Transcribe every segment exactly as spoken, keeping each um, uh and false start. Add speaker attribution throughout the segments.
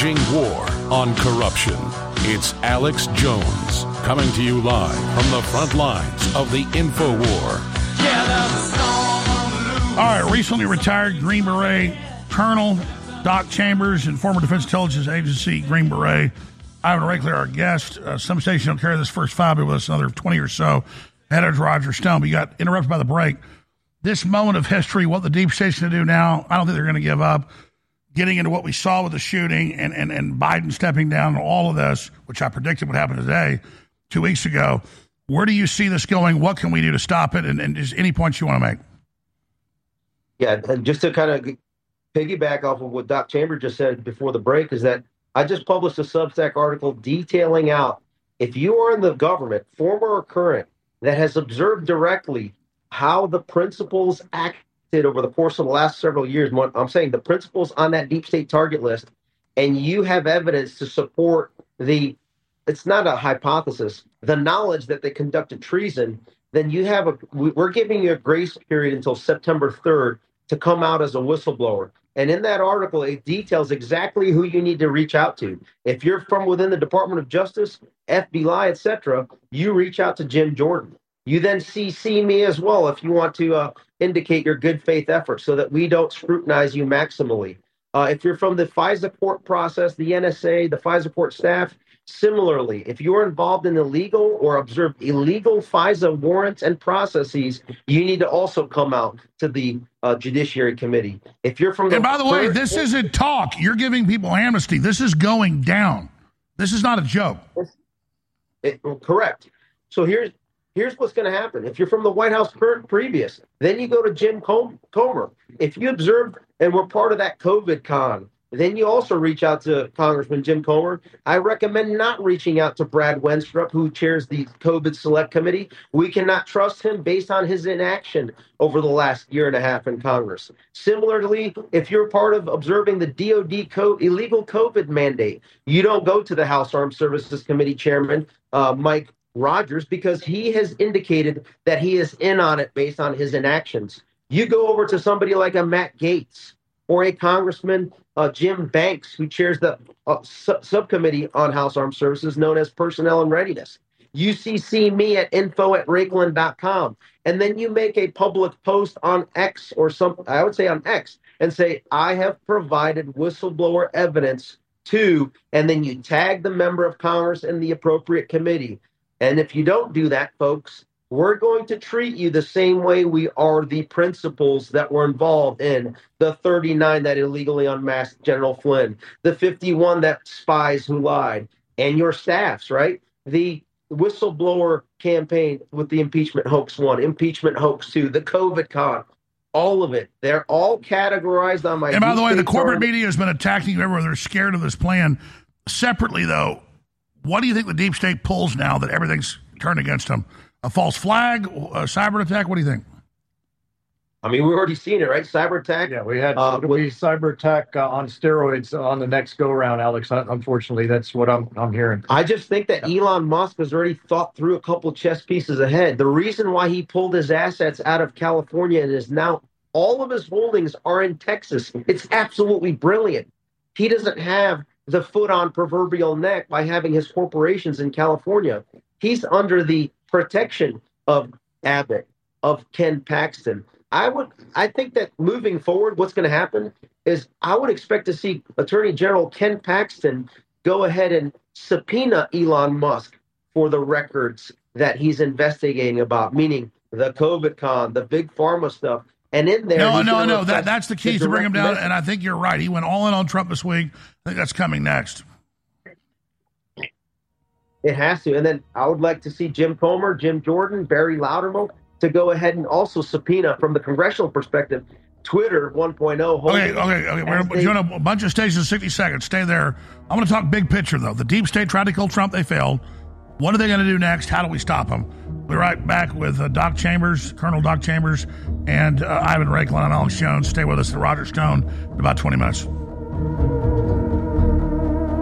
Speaker 1: waging war on corruption. It's Alex Jones coming to you live from the front lines of the InfoWar.
Speaker 2: All right, recently retired Green Beret Colonel Doc Chambers and former Defense Intelligence Agency Green Beret Ivan Raikler, our guest. Uh, some stations don't carry this first five, but with us another twenty or so. Editor Roger Stone, but you got interrupted by the break. This moment of history, what the deep state's going to do now, I don't think they're going to give up. Getting into what we saw with the shooting and, and, and Biden stepping down and all of this, which I predicted would happen today, two weeks ago. Where do you see this going? What can we do to stop it? And, and just any points you want to make?
Speaker 3: Yeah, and just to kind of piggyback off of what Doc Chambers just said before the break is that I just published a Substack article detailing out if you are in the government, former or current, that has observed directly how the principals acted over the course of the last several years. I'm saying the principals on that deep state target list, and you have evidence to support the, it's not a hypothesis, the knowledge that they conducted treason, then you have a, we're giving you a grace period until September third to come out as a whistleblower. And in that article, it details exactly who you need to reach out to. If you're from within the Department of Justice, F B I, et cetera, you reach out to Jim Jordan. You then C C me as well if you want to uh, indicate your good faith efforts so that we don't scrutinize you maximally. Uh, if you're from the FISA court process, the N S A, the FISA court staff, similarly, if you're involved in illegal or observed illegal FISA warrants and processes, you need to also come out to the uh, Judiciary Committee. If you're from the
Speaker 2: and by the way,
Speaker 3: third,
Speaker 2: this isn't talk. You're giving people amnesty. This is going down. This is not a joke.
Speaker 3: It, correct. So here's here's what's going to happen. If you're from the White House current previous, then you go to Jim Com- Comer. If you observed and were part of that COVID con, then you also reach out to Congressman Jim Comer. I recommend not reaching out to Brad Wenstrup, who chairs the COVID Select Committee. We cannot trust him based on his inaction over the last year and a half in Congress. Similarly, if you're part of observing the D O D co- illegal COVID mandate, you don't go to the House Armed Services Committee Chairman, uh, Mike Rogers, because he has indicated that he is in on it based on his inactions. You go over to somebody like a Matt Gaetz or a Congressman uh, Jim Banks, who chairs the uh, su- subcommittee on House Armed Services known as Personnel and Readiness. You C C me at info at raiklen dot com. And then you make a public post on X or some, I would say on X, and say, I have provided whistleblower evidence to, and then you tag the member of Congress in the appropriate committee. And if you don't do that, folks, we're going to treat you the same way we are the principals that were involved in the thirty-nine that illegally unmasked General Flynn, the fifty-one that spies who lied, and your staffs, right? The whistleblower campaign with the impeachment hoax one, impeachment hoax two, the COVID con, all of it. They're all categorized on my.
Speaker 2: And by the way, the corporate
Speaker 3: target.
Speaker 2: media has been attacking you everywhere. They're scared of this plan. Separately, though, what do you think the deep state pulls now that everything's turned against them? A false flag, a cyber attack? What do you think?
Speaker 3: I mean, we've already seen it, right? Cyber attack.
Speaker 4: Yeah, we had
Speaker 3: uh,
Speaker 4: it'll be cyber attack uh, on steroids on the next go round, Alex. Unfortunately, that's what I'm I'm hearing.
Speaker 3: I just think that Elon Musk has already thought through a couple chess pieces ahead. The reason why he pulled his assets out of California and is now all of his holdings are in Texas. It's absolutely brilliant. He doesn't have the foot on proverbial neck by having his corporations in California. He's under the protection of Abbott, of Ken Paxton. I would, I think that moving forward, what's going to happen is I would expect to see Attorney General Ken Paxton go ahead and subpoena Elon Musk for the records that he's investigating about, meaning the COVID con, the big pharma stuff. And in there,
Speaker 2: no, no, no. That that's the key to bring him down. Message. And I think you're right. He went all in on Trump this week. I think that's coming next.
Speaker 3: It has to. And then I would like to see Jim Comer, Jim Jordan, Barry Loudermilk to go ahead and also subpoena from the congressional perspective, Twitter one point oh.
Speaker 2: Okay, okay, okay. We're they, doing a bunch of stations in sixty seconds. Stay there. I want to talk big picture, though. The deep state tried to kill Trump. They failed. What are they going to do next? How do we stop them? We're right back with uh, Doc Chambers, Colonel Doc Chambers, and uh, Ivan Raiklen and Alex Jones. Stay with us at Roger Stone in about twenty minutes.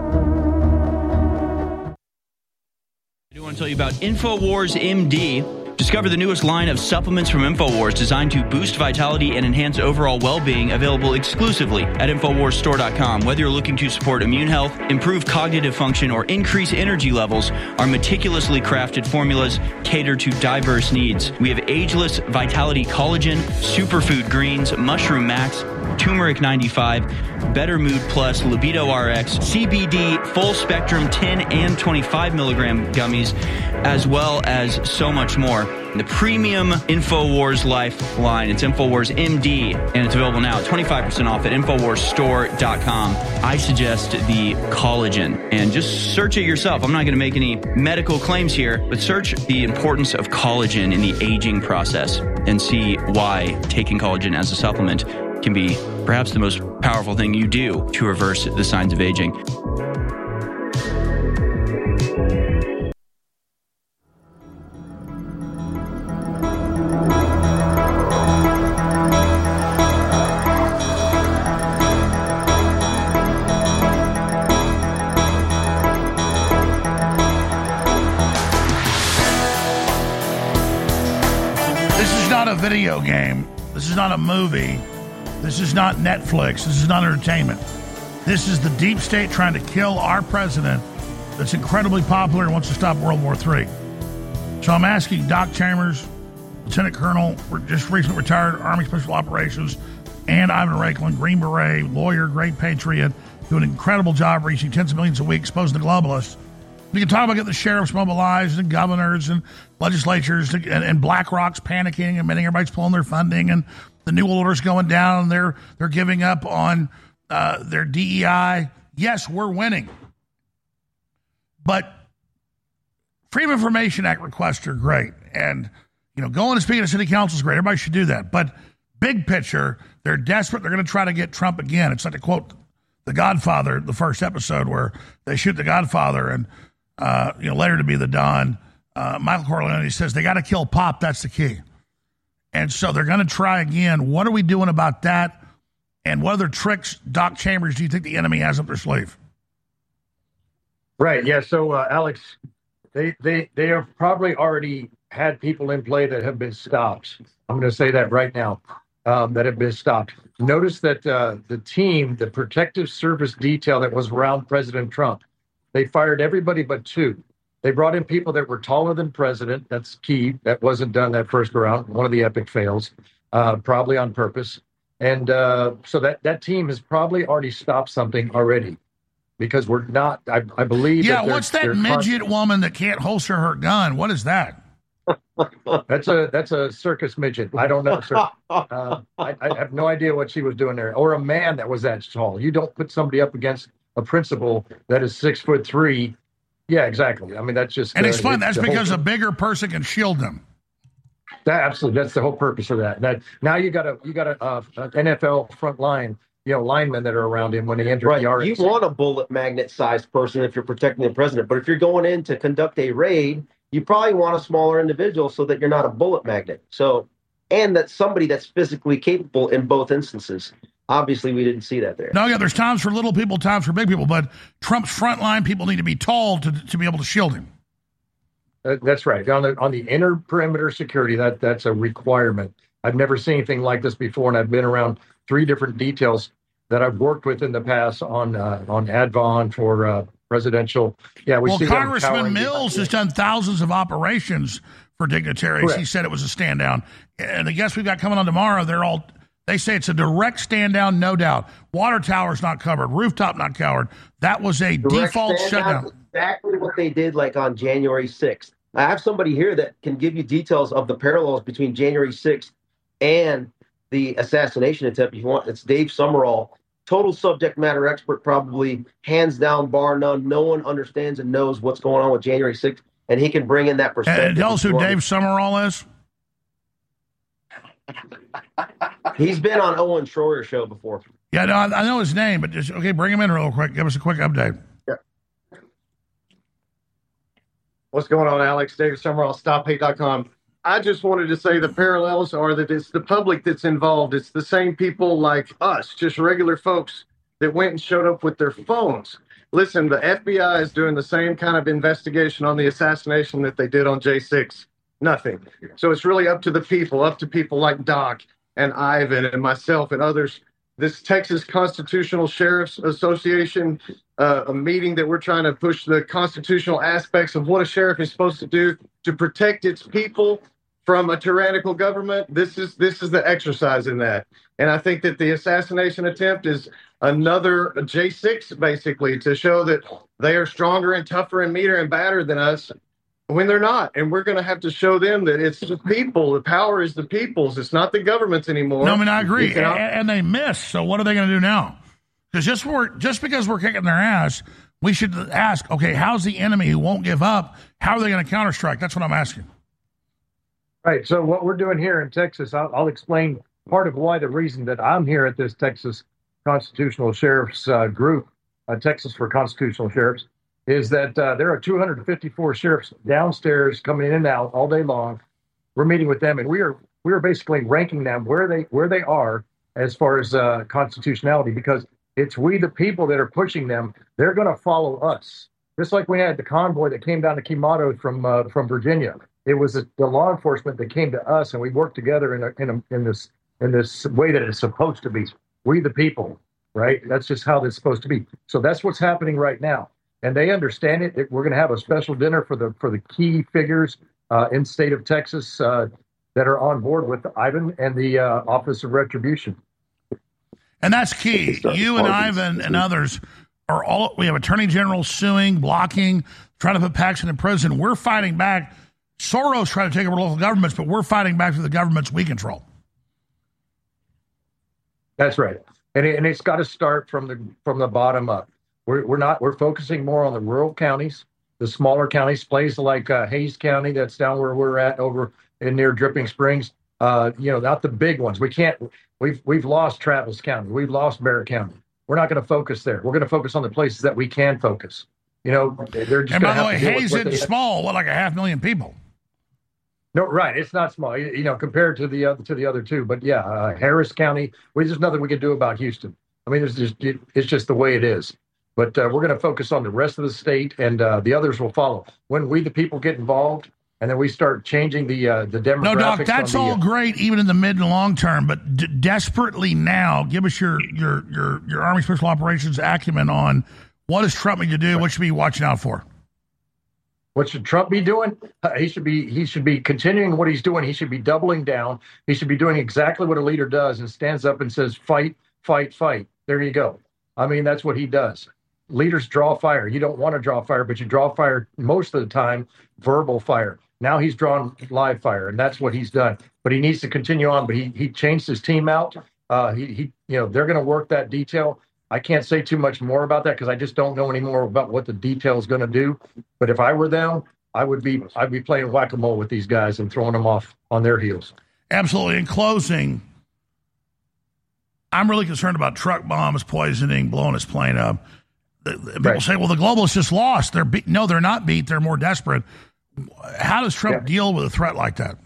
Speaker 5: I do want to tell you about InfoWars M D. Discover the newest line of supplements from InfoWars designed to boost vitality and enhance overall well-being, available exclusively at Infowars Store dot com. Whether you're looking to support immune health, improve cognitive function, or increase energy levels, our meticulously crafted formulas cater to diverse needs. We have ageless vitality collagen, superfood greens, mushroom max, turmeric ninety-five, Better Mood Plus, Libido R X, C B D, full spectrum ten and twenty-five milligram gummies, as well as so much more. The premium InfoWars Life line, it's InfoWars M D, and it's available now at twenty-five percent off at Infowars Store dot com. I suggest the collagen, and just search it yourself. I'm not going to make any medical claims here, but search the importance of collagen in the aging process and see why taking collagen as a supplement can be perhaps the most powerful thing you do to reverse the signs of aging.
Speaker 2: This is not a video game. This is not a movie. This is not Netflix. This is not entertainment. This is the deep state trying to kill our president that's incredibly popular and wants to stop World War Three. So I'm asking Doc Chambers, Lieutenant Colonel, just recently retired Army Special Operations, and Ivan Raiklin, Green Beret, lawyer, great patriot, do an incredible job reaching tens of millions a week, exposing the globalists. We can talk about getting the sheriffs mobilized and governors and legislatures and, and BlackRock's panicking, admitting everybody's pulling their funding and the new order's going down and they're, they're giving up on uh, their D E I. Yes, we're winning. But Freedom of Information Act requests are great. And, you know, going and speaking to city council is great. Everybody should do that. But big picture, they're desperate. They're going to try to get Trump again. It's like to quote The Godfather, the first episode where they shoot the Godfather and, uh, you know, later to be the Don. Uh, Michael Corleone says they got to kill Pop. That's the key. And so they're going to try again. What are we doing about that? And what other tricks, Doc Chambers, do you think the enemy has up their sleeve?
Speaker 4: Right. Yeah. So, uh, Alex, they, they, they have probably already had people in play that have been stopped. I'm going to say that right now, um, that have been stopped. Notice that uh, the team, the protective service detail that was around President Trump, they fired everybody but two. They brought in people that were taller than president. That's key. That wasn't done that first round. One of the epic fails, uh, probably on purpose. And uh, so that, that team has probably already stopped something already because we're not, I, I believe.
Speaker 2: Yeah,
Speaker 4: that
Speaker 2: what's that midget con- woman that can't holster her gun? What is that?
Speaker 4: that's a that's a circus midget. I don't know, sir. Uh, I, I have no idea what she was doing there. Or a man that was that tall. You don't put somebody up against a principal that is six foot three. Yeah, exactly. I mean, that's just...
Speaker 2: And
Speaker 4: uh,
Speaker 2: explain, that's because
Speaker 4: whole,
Speaker 2: a bigger person can shield them.
Speaker 4: That, absolutely. That's the whole purpose of that. That now you got a you got a uh, N F L front line, you know, linemen that are around him when they enter
Speaker 3: right.
Speaker 4: the R X.
Speaker 3: You want a bullet magnet-sized person if you're protecting the president. But if you're going in to conduct a raid, you probably want a smaller individual so that you're not a bullet magnet. So, and that's somebody that's physically capable in both instances. Obviously, we didn't see that there.
Speaker 2: No, yeah, there's times for little people, times for big people, but Trump's frontline people need to be tall to to be able to shield him.
Speaker 4: Uh, that's right. On the on the inner perimeter security, that that's a requirement. I've never seen anything like this before, and I've been around three different details that I've worked with in the past on uh, on Advon for uh, presidential. Yeah, we
Speaker 2: well,
Speaker 4: see
Speaker 2: Congressman Mills has done thousands of operations for dignitaries. Correct. He said it was a stand down, and the guests we've got coming on tomorrow, they're all. They say it's a direct stand down, no doubt. Water tower's not covered. Rooftop not covered. That was a direct default shutdown.
Speaker 3: Exactly what they did like on January sixth. I have somebody here that can give you details of the parallels between January sixth and the assassination attempt if you want. It's Dave Summerall, total subject matter expert, probably hands down, bar none. No one understands and knows what's going on with January sixth, and he can bring in that perspective.
Speaker 2: And tell us who Dave Summerall is.
Speaker 3: He's been on Owen Schroyer's show before.
Speaker 2: Yeah, no, I, I know his name, but just, okay, bring him in real quick. Give us a quick update.
Speaker 4: Yeah. What's going on, Alex? Dave Summerall, stop hate dot com.
Speaker 6: I just wanted to say the parallels are that it's the public that's involved. It's the same people like us, just regular folks that went and showed up with their phones. Listen, the F B I is doing the same kind of investigation on the assassination that they did on J six. Nothing. So it's really up to the people, up to people like Doc and Ivan and myself and others. This Texas Constitutional Sheriff's Association, uh, a meeting that we're trying to push the constitutional aspects of what a sheriff is supposed to do to protect its people from a tyrannical government. This is this is the exercise in that. And I think that the assassination attempt is another J six, basically, to show that they are stronger and tougher and meaner and badder than us when they're not. And we're going to have to show them that it's the people. The power is the people's. It's not the government's anymore.
Speaker 2: No, I mean, I agree.
Speaker 6: You know?
Speaker 2: And, and they miss. So what are they going to do now? Because just, we're, just because we're kicking their ass, we should ask, okay, how's the enemy who won't give up? How are they going to counterstrike? That's what I'm asking.
Speaker 4: Right. So what we're doing here in Texas, I'll, I'll explain part of why the reason that I'm here at this Texas Constitutional Sheriffs uh, group, uh, Texas for Constitutional Sheriffs, is that uh, there are two hundred fifty-four sheriffs downstairs coming in and out all day long. We're meeting with them, and we are we are basically ranking them where they where they are as far as uh, constitutionality, because it's we the people that are pushing them. They're going to follow us, just like we had the convoy that came down to Quemado from uh, from Virginia. It was the law enforcement that came to us, and we worked together in a, in a, in this in this way that it's supposed to be. We the people, right? That's just how it's supposed to be. So that's what's happening right now, and they understand it. We're going to have a special dinner for the for the key figures uh, in the state of Texas uh, that are on board with Ivan and the uh, Office of Retribution.
Speaker 2: And that's key. You and Ivan and others are all. We have attorney generals suing, blocking, trying to put Paxton in prison. We're fighting back. Soros tried to take over local governments, but we're fighting back to the governments we control.
Speaker 4: That's right, and it, and it's got to start from the from the bottom up. We're we're not we're focusing more on the rural counties, the smaller counties, places like uh, Hayes County, that's down where we're at over in near Dripping Springs. Uh, you know, not the big ones. We can't. We've we've lost Travis County. We've lost Barrett County. We're not going to focus there. We're going to focus on the places that we can focus. You know, they're just.
Speaker 2: And by the way,
Speaker 4: have to
Speaker 2: Hayes isn't small. What, like a half million people?
Speaker 4: No, right. It's not small, you know, compared to the other to the other two. But yeah, uh, Harris County. We, there's nothing we can do about Houston. I mean, it's just it, it's just the way it is. But uh, we're going to focus on the rest of the state, and uh, the others will follow. When we, the people, get involved, and then we start changing the uh, the demographics.
Speaker 2: No, Doc, that's
Speaker 4: the,
Speaker 2: all
Speaker 4: uh,
Speaker 2: great, even in the mid and long term. But d- desperately now, give us your your your your Army Special Operations acumen on what does Trump need to do? What should we be watching out for?
Speaker 4: What should Trump be doing? Uh, he should be he should be continuing what he's doing. He should be doubling down. He should be doing exactly what a leader does and stands up and says, fight, fight, fight. There you go. I mean, that's what he does. Leaders draw fire. You don't want to draw fire, but you draw fire most of the time, verbal fire. Now he's drawn live fire, and that's what he's done. But he needs to continue on. But he he changed his team out. Uh, he, he you know, they're going to work that detail. I can't say too much more about that because I just don't know any more about what the detail is going to do. But if I were them, I would be I'd be playing whack-a-mole with these guys and throwing them off on their heels.
Speaker 2: Absolutely. In closing, I'm really concerned about truck bombs, poisoning, blowing his plane up. People right. say, well, the globalists just lost. They're beat. No, they're not beat. They're more desperate. How does Trump yeah. deal with a threat like that?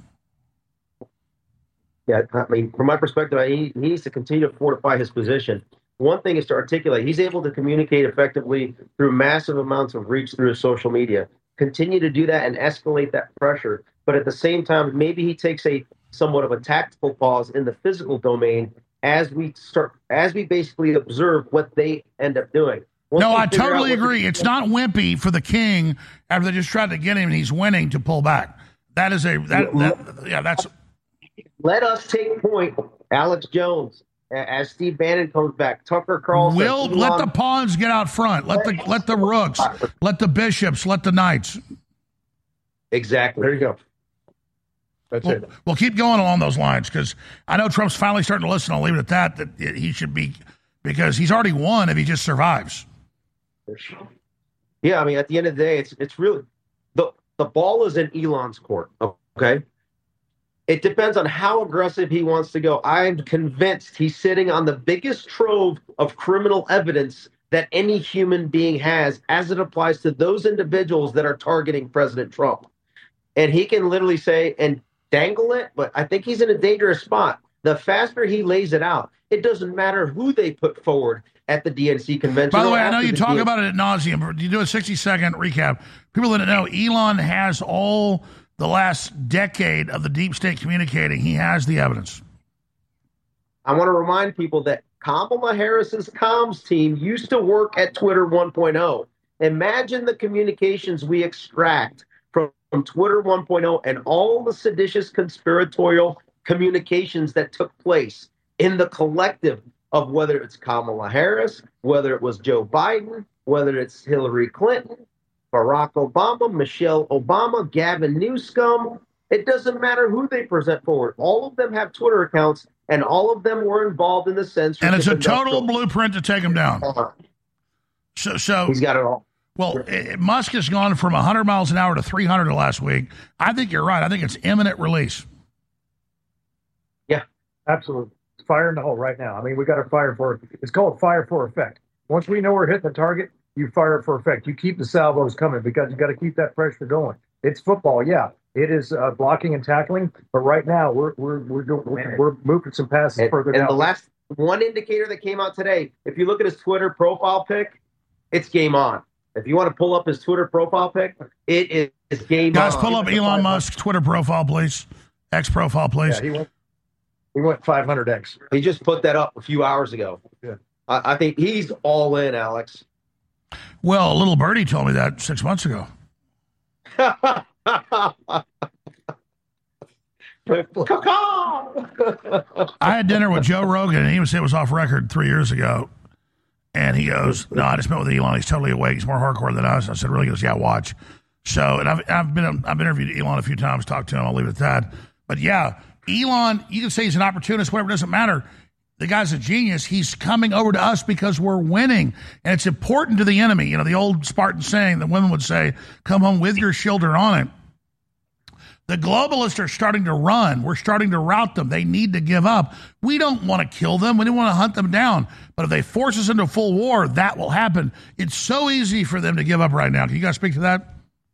Speaker 3: Yeah, I mean, from my perspective, he, he needs to continue to fortify his position. One thing is to articulate. He's able to communicate effectively through massive amounts of reach through his social media. Continue to do that and escalate that pressure. But at the same time, maybe he takes a somewhat of a tactical pause in the physical domain as we start, as we basically observe what they end up doing. Once
Speaker 2: no, I totally
Speaker 3: agree.
Speaker 2: The- it's not wimpy for the king after they just tried to get him and he's winning to pull back. That is a that, that yeah. That's.
Speaker 3: Let us take point, Alex Jones. As Steve Bannon comes back, Tucker Carlson.
Speaker 2: Will let the pawns get out front. Let the let the rooks, let the bishops, let the knights.
Speaker 3: Exactly.
Speaker 4: There you go. That's
Speaker 2: we'll,
Speaker 4: it.
Speaker 2: We'll keep going along those lines because I know Trump's finally starting to listen. I'll leave it at that. That he should be because he's already won if he just survives.
Speaker 3: Yeah, I mean, at the end of the day, it's it's really the the ball is in Elon's court. Okay. It depends on how aggressive he wants to go. I'm convinced he's sitting on the biggest trove of criminal evidence that any human being has as it applies to those individuals that are targeting President Trump. And he can literally say and dangle it, but I think he's in a dangerous spot. The faster he lays it out, it doesn't matter who they put forward at the D N C convention.
Speaker 2: By the way, I know you talk
Speaker 3: D N C.
Speaker 2: about it ad nauseum. You do a sixty-second recap. People that know, Elon has all the last decade of the deep state communicating. He has the evidence.
Speaker 3: I want to remind people that Kamala Harris's comms team used to work at Twitter one point oh. Imagine the communications we extract from, from Twitter one point oh and all the seditious conspiratorial communications that took place in the collective of whether it's Kamala Harris, whether it was Joe Biden, whether it's Hillary Clinton, Barack Obama, Michelle Obama, Gavin Newsom. It doesn't matter who they present forward. All of them have Twitter accounts, and all of them were involved in the censorship.
Speaker 2: And it's a total
Speaker 3: industrial-
Speaker 2: blueprint to take them down.
Speaker 3: Uh-huh.
Speaker 2: So, so
Speaker 3: He's got it all.
Speaker 2: Well, it, Musk has gone from one hundred miles an hour to three hundred last week. I think you're right. I think it's imminent release.
Speaker 3: Yeah,
Speaker 4: absolutely. It's fire in the hole right now. I mean, we got to fire for it. It's called fire for effect. Once we know we're hitting the target, you fire for effect. You keep the salvos coming because you got to keep that pressure going. It's football, yeah. It is uh, blocking and tackling, but right now we're we're we're doing, we're, we're moving some passes
Speaker 3: and,
Speaker 4: further
Speaker 3: and
Speaker 4: down.
Speaker 3: the last one indicator that came out today, if you look at his Twitter profile pic, it's game on. If you want to pull up his Twitter profile pic, it is it's game
Speaker 2: Guys,
Speaker 3: on.
Speaker 2: pull up Elon Musk's Twitter profile, please. X profile, please.
Speaker 4: Yeah, he went he went five hundred X.
Speaker 3: He just put that up a few hours ago.
Speaker 4: Yeah,
Speaker 3: I, I think he's all in, Alex.
Speaker 2: Well, a little birdie told me that six months ago. I had dinner with Joe Rogan, and he would say it was off record three years ago. And he goes, no, I just met with Elon. He's totally awake. He's more hardcore than us. I said, really? He goes, yeah, watch. So, and I've, I've been I've interviewed Elon a few times, talked to him. I'll leave it at that. But yeah, Elon, you can say he's an opportunist, whatever, doesn't matter. The guy's a genius. He's coming over to us because we're winning. And it's important to the enemy. You know, the old Spartan saying that women would say, come home with your children on it. The globalists are starting to run. We're starting to rout them. They need to give up. We don't want to kill them. We don't want to hunt them down. But if they force us into full war, that will happen. It's so easy for them to give up right now. Can you guys speak to that?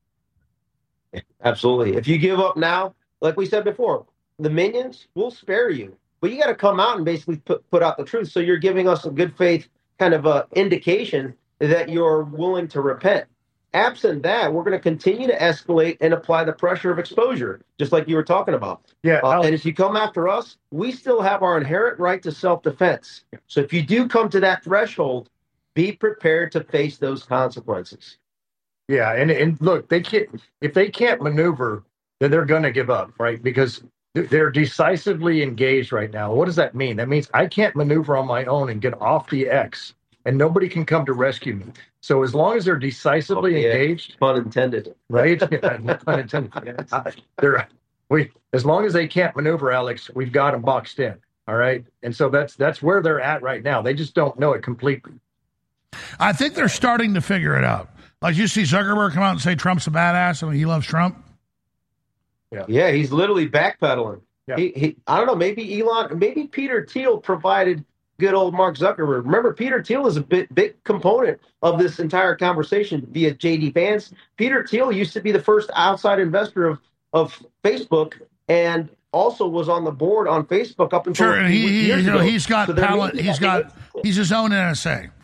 Speaker 3: Absolutely. If you give up now, like we said before, the minions will spare you. But you got to come out and basically put, put out the truth. So you're giving us a good faith kind of a indication that you're willing to repent. Absent that, we're going to continue to escalate and apply the pressure of exposure, just like you were talking about.
Speaker 4: Yeah.
Speaker 3: Uh, and if you come after us, we still have our inherent right to self-defense. So if you do come to that threshold, be prepared to face those consequences.
Speaker 4: Yeah, and and look, they can't if they can't maneuver, then they're going to give up, right? Because they're decisively engaged right now. What does that mean? That means I can't maneuver on my own and get off the X, and nobody can come to rescue me. So as long as they're decisively
Speaker 3: Oh, yeah.
Speaker 4: engaged,
Speaker 3: Pun intended.
Speaker 4: right? Yeah, pun intended. Uh, they're we as long as they can't maneuver, Alex, we've got them boxed in. All right, and so that's that's where they're at right now. They just don't know it completely.
Speaker 2: I think they're starting to figure it out. Like you see Zuckerberg come out and say Trump's a badass and he loves Trump.
Speaker 4: Yeah,
Speaker 3: Yeah, he's literally backpedaling.
Speaker 4: Yeah.
Speaker 3: He, he, I don't know, maybe Elon, maybe Peter Thiel provided good old Mark Zuckerberg. Remember, Peter Thiel is a big, big component of this entire conversation via J D Vance. Peter Thiel used to be the first outside investor of, of Facebook and also was on the board on Facebook up until
Speaker 2: Sure, and he, he
Speaker 3: years
Speaker 2: you know,
Speaker 3: ago.
Speaker 2: he's got
Speaker 3: So there
Speaker 2: talent.
Speaker 3: may be
Speaker 2: He's
Speaker 3: that-
Speaker 2: got he's his own N S A.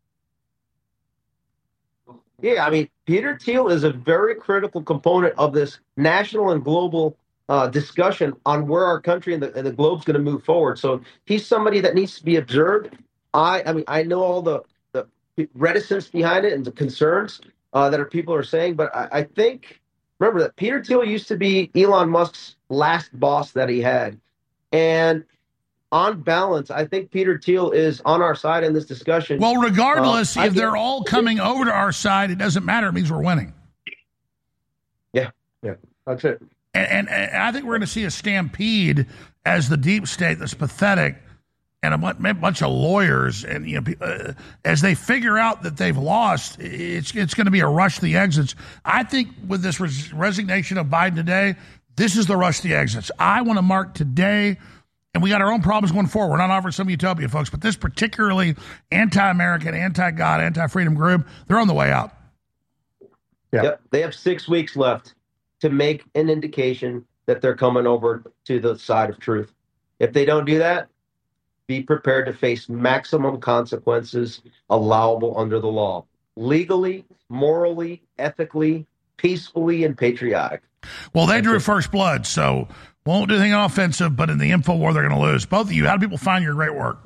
Speaker 3: Yeah, I mean, Peter Thiel is a very critical component of this national and global uh, discussion on where our country and the, and the globe's going to move forward. So he's somebody that needs to be observed. I, I mean, I know all the, the reticence behind it and the concerns uh, that our people are saying, but I, I think, remember that Peter Thiel used to be Elon Musk's last boss that he had. And on balance, I think Peter Thiel is on our side in this discussion.
Speaker 2: Well, regardless,
Speaker 3: Uh, I
Speaker 2: if they're
Speaker 3: think-
Speaker 2: all coming over to our side, it doesn't matter. It means we're winning.
Speaker 3: Yeah.
Speaker 4: Yeah, that's it.
Speaker 2: And, and, and I think we're going to see a stampede as the deep state that's pathetic and a bunch, a bunch of lawyers and you know uh, as they figure out that they've lost, it's it's going to be a rush to the exits. I think with this res- resignation of Biden today, this is the rush to the exits. I want to mark today. And we got our own problems going forward. We're not offering some utopia, folks, but this particularly anti-American, anti-God, anti-freedom group, they're on the way out.
Speaker 4: Yeah.
Speaker 3: Yep. They have six weeks left to make an indication that they're coming over to the side of truth. If they don't do that, be prepared to face maximum consequences allowable under the law, legally, morally, ethically, peacefully, and patriotic.
Speaker 2: Well, they drew first blood, so won't do anything offensive, but in the info war, they're going to lose. Both of you, how do people find your great work?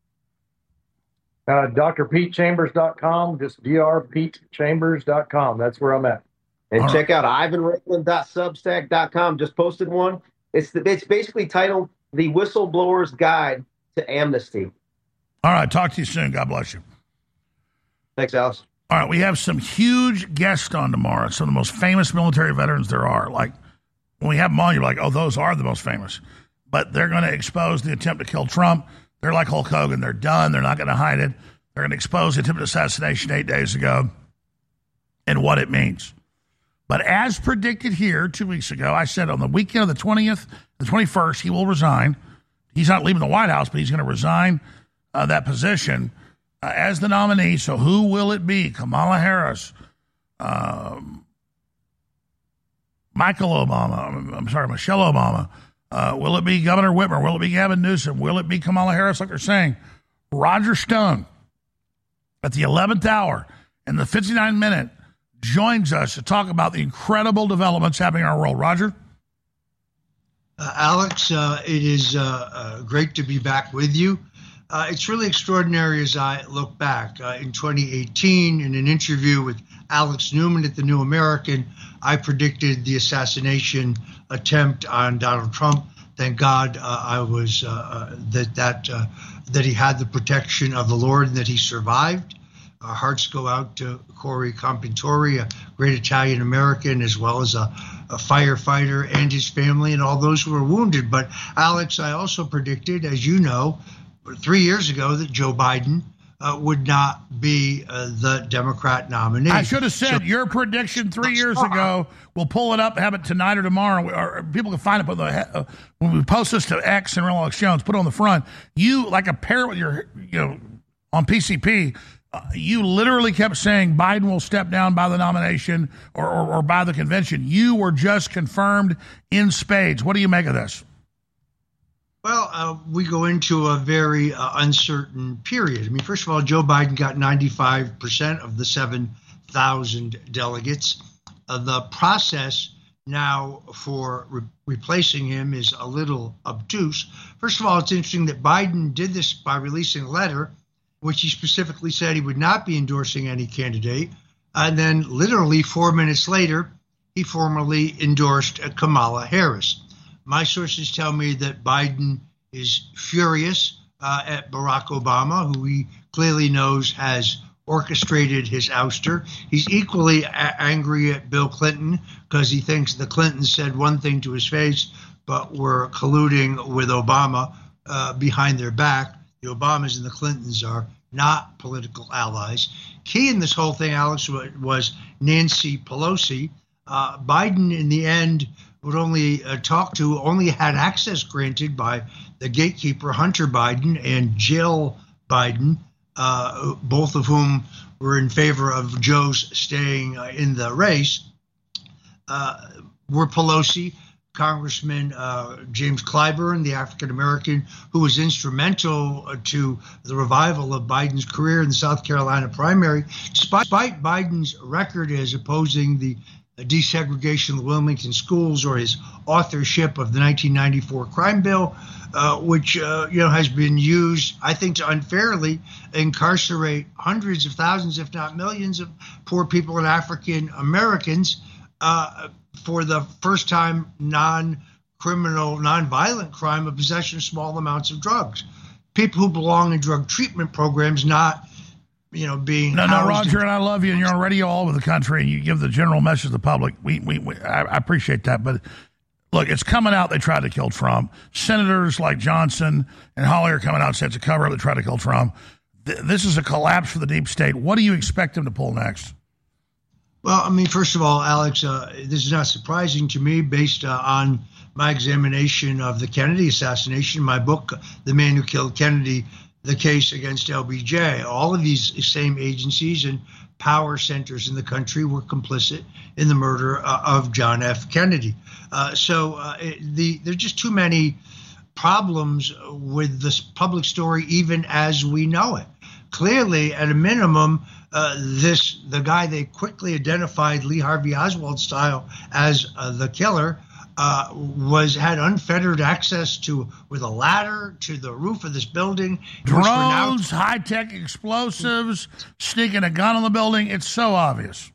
Speaker 4: Uh, D R Pete Chambers dot com, just D R Pete Chambers dot com. That's where I'm at.
Speaker 3: And
Speaker 2: All
Speaker 3: check
Speaker 2: right.
Speaker 3: out Ivan Raiklin dot substack dot com. Just posted one. It's the, it's basically titled The Whistleblower's Guide to Amnesty.
Speaker 2: All right, talk to you soon. God bless you.
Speaker 3: Thanks, Alex.
Speaker 2: All right, we have some huge guests on tomorrow, some of the most famous military veterans there are. Like, when we have them on, you're like, oh, those are the most famous. But they're going to expose the attempt to kill Trump. They're like Hulk Hogan. They're done. They're not going to hide it. They're going to expose the attempted assassination eight days ago and what it means. But as predicted here two weeks ago, I said on the weekend of the twentieth, the twenty-first, he will resign. He's not leaving the White House, but he's going to resign uh, that position uh, as the nominee. So who will it be? Kamala Harris, um, Michael Obama, I'm, I'm sorry, Michelle Obama. Uh, will it be Governor Whitmer? Will it be Gavin Newsom? Will it be Kamala Harris, like they're saying? Roger Stone, at the eleventh hour in the fifty-nine minute, joins us to talk about the incredible developments happening in our world. Roger?
Speaker 7: Uh, Alex, uh, it is uh, uh, great to be back with you. Uh, it's really extraordinary as I look back. Uh, in twenty eighteen, in an interview with Alex Newman at the New American, I predicted the assassination attempt on Donald Trump. Thank God uh, I was uh, that that uh, that he had the protection of the Lord and that he survived. Our hearts go out to Corey Compitori, a great Italian American, as well as a, a firefighter and his family and all those who were wounded. But Alex, I also predicted, as you know, three years ago that Joe Biden uh, would not be uh, the Democrat nominee.
Speaker 2: I should have said
Speaker 7: So,
Speaker 2: your prediction three years ago. We'll pull it up, have it tonight or tomorrow, or people can find it. But the, uh, when we post this to X and Real Alex Jones, put it on the front. You, like a parrot with your, you know, on P C P, uh, you literally kept saying Biden will step down by the nomination or, or, or by the convention. You were just confirmed in spades. What do you make of this?
Speaker 7: Well, uh, we go into a very uh, uncertain period. I mean, first of all, Joe Biden got ninety-five percent of the seven thousand delegates. Uh, the process now for re- replacing him is a little obtuse. First of all, it's interesting that Biden did this by releasing a letter, which he specifically said he would not be endorsing any candidate. And then literally four minutes later, he formally endorsed uh, Kamala Harris. My sources tell me that Biden is furious uh, at Barack Obama, who he clearly knows has orchestrated his ouster. He's equally a- angry at Bill Clinton because he thinks the Clintons said one thing to his face, but were colluding with Obama uh, behind their back. The Obamas and the Clintons are not political allies. Key in this whole thing, Alex, was Nancy Pelosi. Uh, Biden, in the end, would only uh, talk to, only had access granted by the gatekeeper, Hunter Biden, and Jill Biden, uh, both of whom were in favor of Joe's staying uh, in the race, uh, were Pelosi, Congressman uh, James Clyburn, the African-American, who was instrumental uh, to the revival of Biden's career in the South Carolina primary. Despite, despite Biden's record as opposing the desegregation of the Wilmington schools or his authorship of the nineteen ninety-four crime bill, uh, which uh, you know has been used, I think, to unfairly incarcerate hundreds of thousands, if not millions, of poor people and African Americans uh, for the first time non-criminal, non-violent crime of possession of small amounts of drugs. People who belong in drug treatment programs, not you know, being
Speaker 2: no, no, Roger,
Speaker 7: in-
Speaker 2: and I love you, and you're on radio all over the country, and you give the general message to the public. We, we, we I, I appreciate that, but look, it's coming out. They tried to kill Trump. Senators like Johnson and Hawley are coming out and said it's a cover-up. They tried to kill Trump. Th- this is a collapse for the deep state. What do you expect them to pull next?
Speaker 7: Well, I mean, first of all, Alex, uh, this is not surprising to me based uh, on my examination of the Kennedy assassination. My book, The Man Who Killed Kennedy, The Case Against L B J. All of these same agencies and power centers in the country were complicit in the murder uh, of John F. Kennedy. Uh, so uh, the there are just too many problems with this public story, even as we know it. clearly, at a minimum, uh, this the guy they quickly identified, Lee Harvey Oswald style, as uh, the killer, uh, was had unfettered access to with a ladder to the roof of this building.
Speaker 2: Drones, high-tech explosives, sneaking a gun in the building. It's so obvious.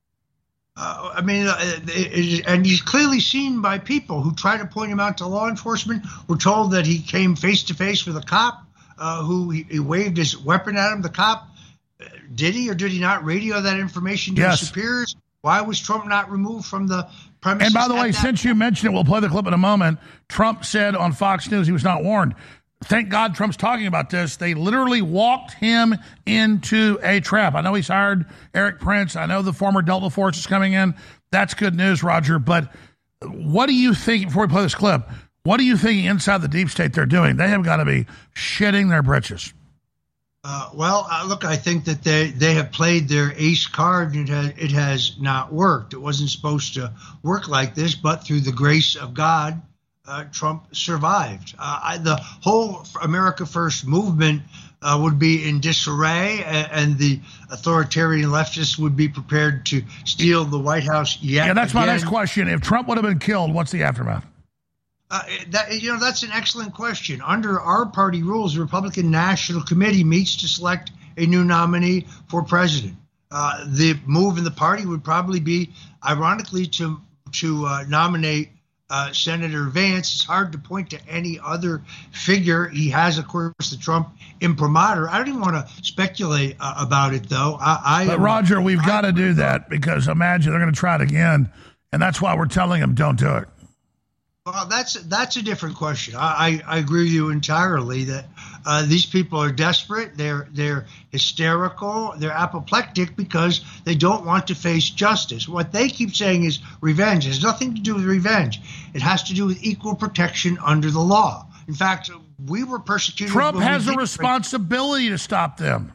Speaker 7: Uh, I mean, uh, it, it, and he's clearly seen by people who try to point him out to law enforcement. We're told that he came face to face with a cop uh, who he, he waved his weapon at him. The cop, uh, did he or did he not radio that information to
Speaker 2: yes.
Speaker 7: his superiors? Why was Trump not removed from the premises?
Speaker 2: And by the way,
Speaker 7: that-
Speaker 2: since you mentioned it, we'll play the clip in a moment. Trump said on Fox News he was not warned. Thank God Trump's talking about this. They literally walked him into a trap. I know he's hired Eric Prince. I know the former Delta Force is coming in. That's good news, Roger. But what do you think, before we play this clip, what are you thinking inside the deep state they're doing? They have got to be shitting their britches.
Speaker 7: Uh, well, uh, look, I think that they, they have played their ace card, and it has, it has not worked. It wasn't supposed to work like this, but through the grace of God, Uh, Trump survived. Uh, I, the whole America First movement uh, would be in disarray, and, and the authoritarian leftists would be prepared to steal the White House yet
Speaker 2: Yeah, that's
Speaker 7: again.
Speaker 2: my next question. If Trump would have been killed, what's the aftermath?
Speaker 7: Uh, that, you know, that's an excellent question. Under our party rules, the Republican National Committee meets to select a new nominee for president. Uh, the move in the party would probably be, ironically, to to uh, nominate Uh, Senator Vance. It's hard to point to any other figure. He has, of course, the Trump imprimatur. I don't even want to speculate uh, about it, though. I, I
Speaker 2: But, Roger, we've got to do that because imagine they're going to try it again, and that's why we're telling them don't do it.
Speaker 7: Well, that's that's a different question. I, I, I agree with you entirely that uh, these people are desperate. They're they're hysterical. They're apoplectic because they don't want to face justice. What they keep saying is revenge. It has nothing to do with revenge. It has to do with equal protection under the law. In fact, we were persecuted.
Speaker 2: Trump
Speaker 7: when we
Speaker 2: has a
Speaker 7: did-
Speaker 2: responsibility to stop them.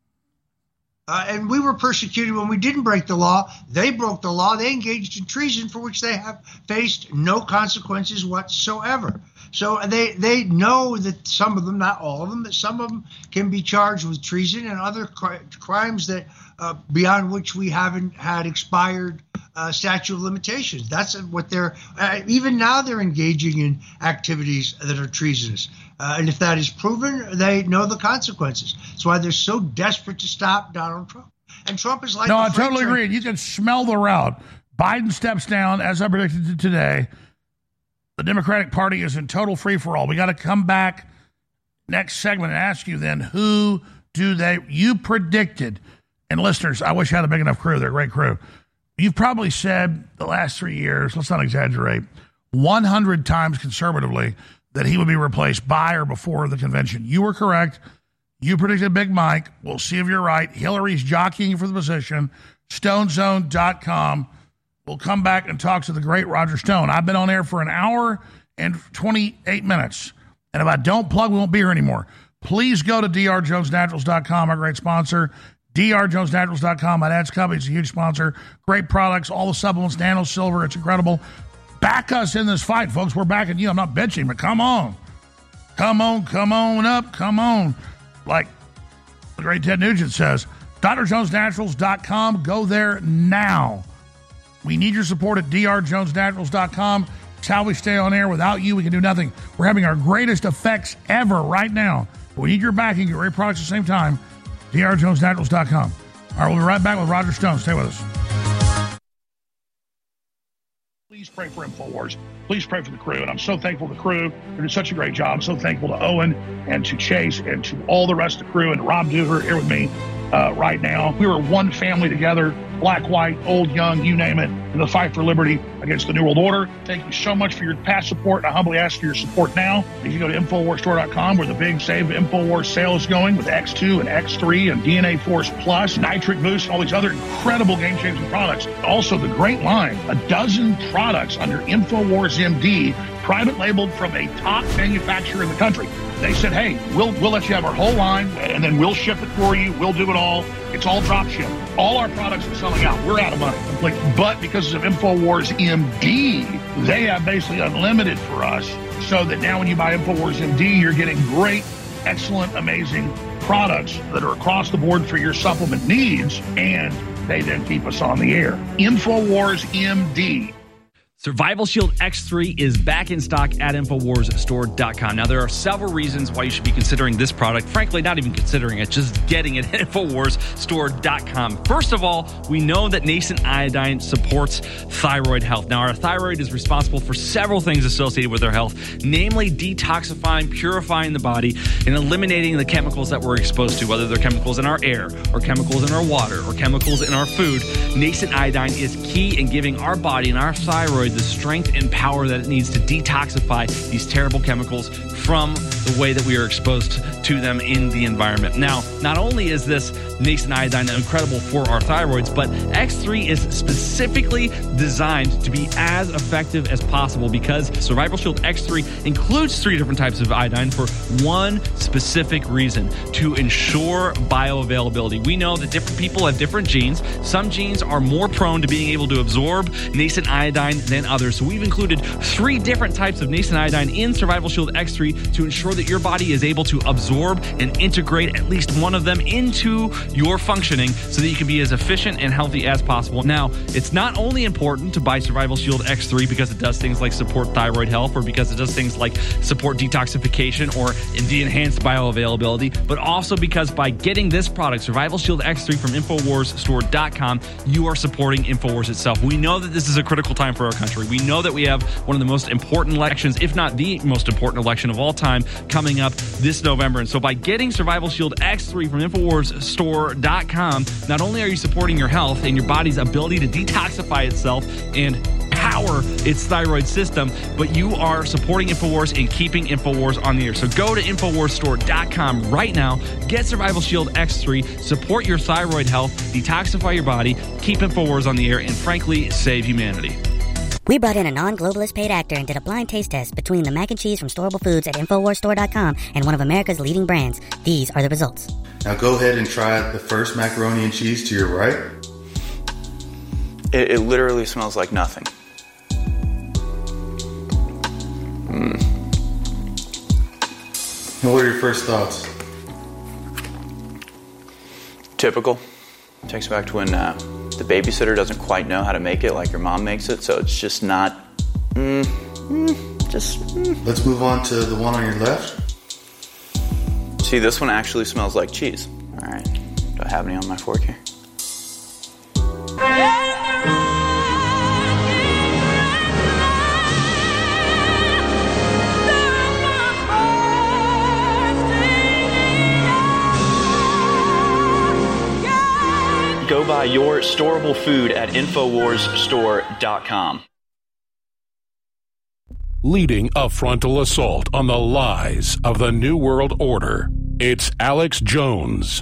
Speaker 7: Uh, and we were persecuted when we didn't break the law. They broke the law. They engaged in treason for which they have faced no consequences whatsoever. So they they know that some of them, not all of them, that some of them can be charged with treason and other cri- crimes that uh, beyond which we haven't had expired uh, statute of limitations. That's what they're uh, even now they're engaging in activities that are treasonous. Uh, and if that is proven, they know the consequences. That's why they're so desperate to stop Donald Trump. And Trump is like
Speaker 2: No,
Speaker 7: a
Speaker 2: I totally
Speaker 7: freight train.
Speaker 2: agree. You can smell the route. Biden steps down, as I predicted today. The Democratic Party is in total free-for-all. We got to come back next segment and ask you then, who do they, you predicted, and listeners, I wish I had a big enough crew. They're a great crew. You've probably said the last three years, let's not exaggerate, one hundred times conservatively that he would be replaced by or before the convention. You were correct. You predicted Big Mike. We'll see if you're right. Hillary's jockeying for the position. stone zone dot com. We'll come back and talk to the great Roger Stone. I've been on air for an hour and twenty-eight minutes. And if I don't plug, we won't be here anymore. Please go to d r jones naturals dot com, our great sponsor. d r jones naturals dot com. My dad's company is a huge sponsor. Great products, all the supplements, nano silver. It's incredible. Back us in this fight, folks. We're backing you. I'm not bitching, but come on. Come on, come on up, come on. Like the great Ted Nugent says, d r jones naturals dot com. Go there now. We need your support at d r jones naturals dot com. It's how we stay on air. Without you, we can do nothing. We're having our greatest effects ever right now. But we need your backing. Get great products at the same time. d r jones naturals dot com. All right, we'll be right back with Roger Stone. Stay with us. Please pray for InfoWars. Please pray for the crew. And I'm so thankful to the crew. They're doing such a great job. I'm so thankful to Owen and to Chase and to all the rest of the crew and Rob Duver here with me uh, right now. We were one family together, black, white, old, young, you name it, in the fight for liberty against the New World Order. Thank you so much for your past support. I humbly ask for your support now. If you go to infowars store dot com, where the big Save InfoWars sale is going with X two and X three and D N A Force Plus, Nitric Boost, and all these other incredible game-changing products. Also, the great line, a dozen products under InfoWars M D, private labeled from a top manufacturer in the country. They said, hey, we'll we'll let you have our whole line, and then we'll ship it for you. We'll do it all. It's all drop ship. All our products are selling out. We're out of money. Like, but because of InfoWars M D, they have basically unlimited for us, so that now when you buy InfoWars M D, you're getting great, excellent, amazing products that are across the board for your supplement needs, and they then keep us on the air. InfoWars M D.
Speaker 8: Survival Shield X three is back in stock at Infowars Store dot com. Now, there are several reasons why you should be considering this product. Frankly, not even considering it, just getting it at Infowars Store dot com. First of all, we know that nascent iodine supports thyroid health. Now, our thyroid is responsible for several things associated with our health, namely detoxifying, purifying the body, and eliminating the chemicals that we're exposed to, whether they're chemicals in our air, or chemicals in our water, or chemicals in our food. Nascent iodine is key in giving our body and our thyroid the strength and power that it needs to detoxify these terrible chemicals from the way that we are exposed to them in the environment. Now, not only is this nascent iodine incredible for our thyroids, but X three is specifically designed to be as effective as possible because Survival Shield X three includes three different types of iodine for one specific reason: to ensure bioavailability. We know that different people have different genes. Some genes are more prone to being able to absorb nascent iodine than others. So we've included three different types of nascent iodine in Survival Shield X three to ensure that your body is able to absorb and integrate at least one of them into your functioning so that you can be as efficient and healthy as possible. Now, it's not only important to buy Survival Shield X three because it does things like support thyroid health or because it does things like support detoxification or the enhanced bioavailability, but also because by getting this product, Survival Shield X three from Infowars Store dot com, you are supporting Infowars itself. We know that this is a critical time for our country. We know that we have one of the most important elections, if not the most important election of all time, coming up this November. And so by getting Survival Shield X three from Infowars Store dot com, not only are you supporting your health and your body's ability to detoxify itself and power its thyroid system, but you are supporting Infowars and keeping Infowars on the air. So go to Infowars Store dot com right now, get Survival Shield X three, support your thyroid health, detoxify your body, keep Infowars on the air, and frankly, save humanity.
Speaker 9: We brought in a non-globalist paid actor and did a blind taste test between the mac and cheese from Storable Foods at Infowars Store dot com and one of America's leading brands. These are the results.
Speaker 10: Now go ahead and try the first macaroni and cheese to your right.
Speaker 5: It, it literally smells like nothing.
Speaker 10: Mm. And what are your first thoughts?
Speaker 5: Typical. Takes back to when uh, the babysitter doesn't quite know how to make it like your mom makes it, so it's just not, mm, mm, just... Mm.
Speaker 10: Let's move on to the one on your left.
Speaker 5: See, this one actually smells like cheese. All right, do I have any on my fork here? Go buy your storable food at Infowars Store dot com.
Speaker 1: Leading a frontal assault on the lies of the New World Order, it's Alex Jones.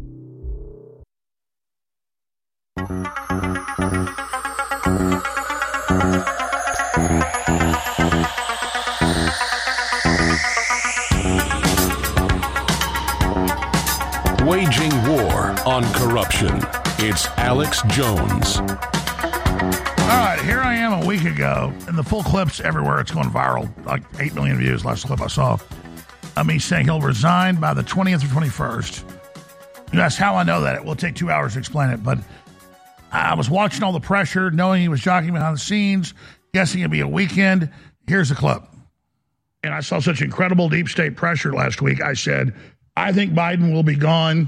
Speaker 1: Waging war on corruption. It's Alex Jones.
Speaker 2: All right, here I am a week ago, and the full clip's everywhere. It's going viral, like eight million views, last clip I saw. I mean, saying he'll resign by the twentieth or twenty-first. You ask how I know that. It will take two hours to explain it, but I was watching all the pressure, knowing he was jockeying behind the scenes, guessing it'd be a weekend. Here's the clip. And I saw such incredible deep state pressure last week, I said, I think Biden will be gone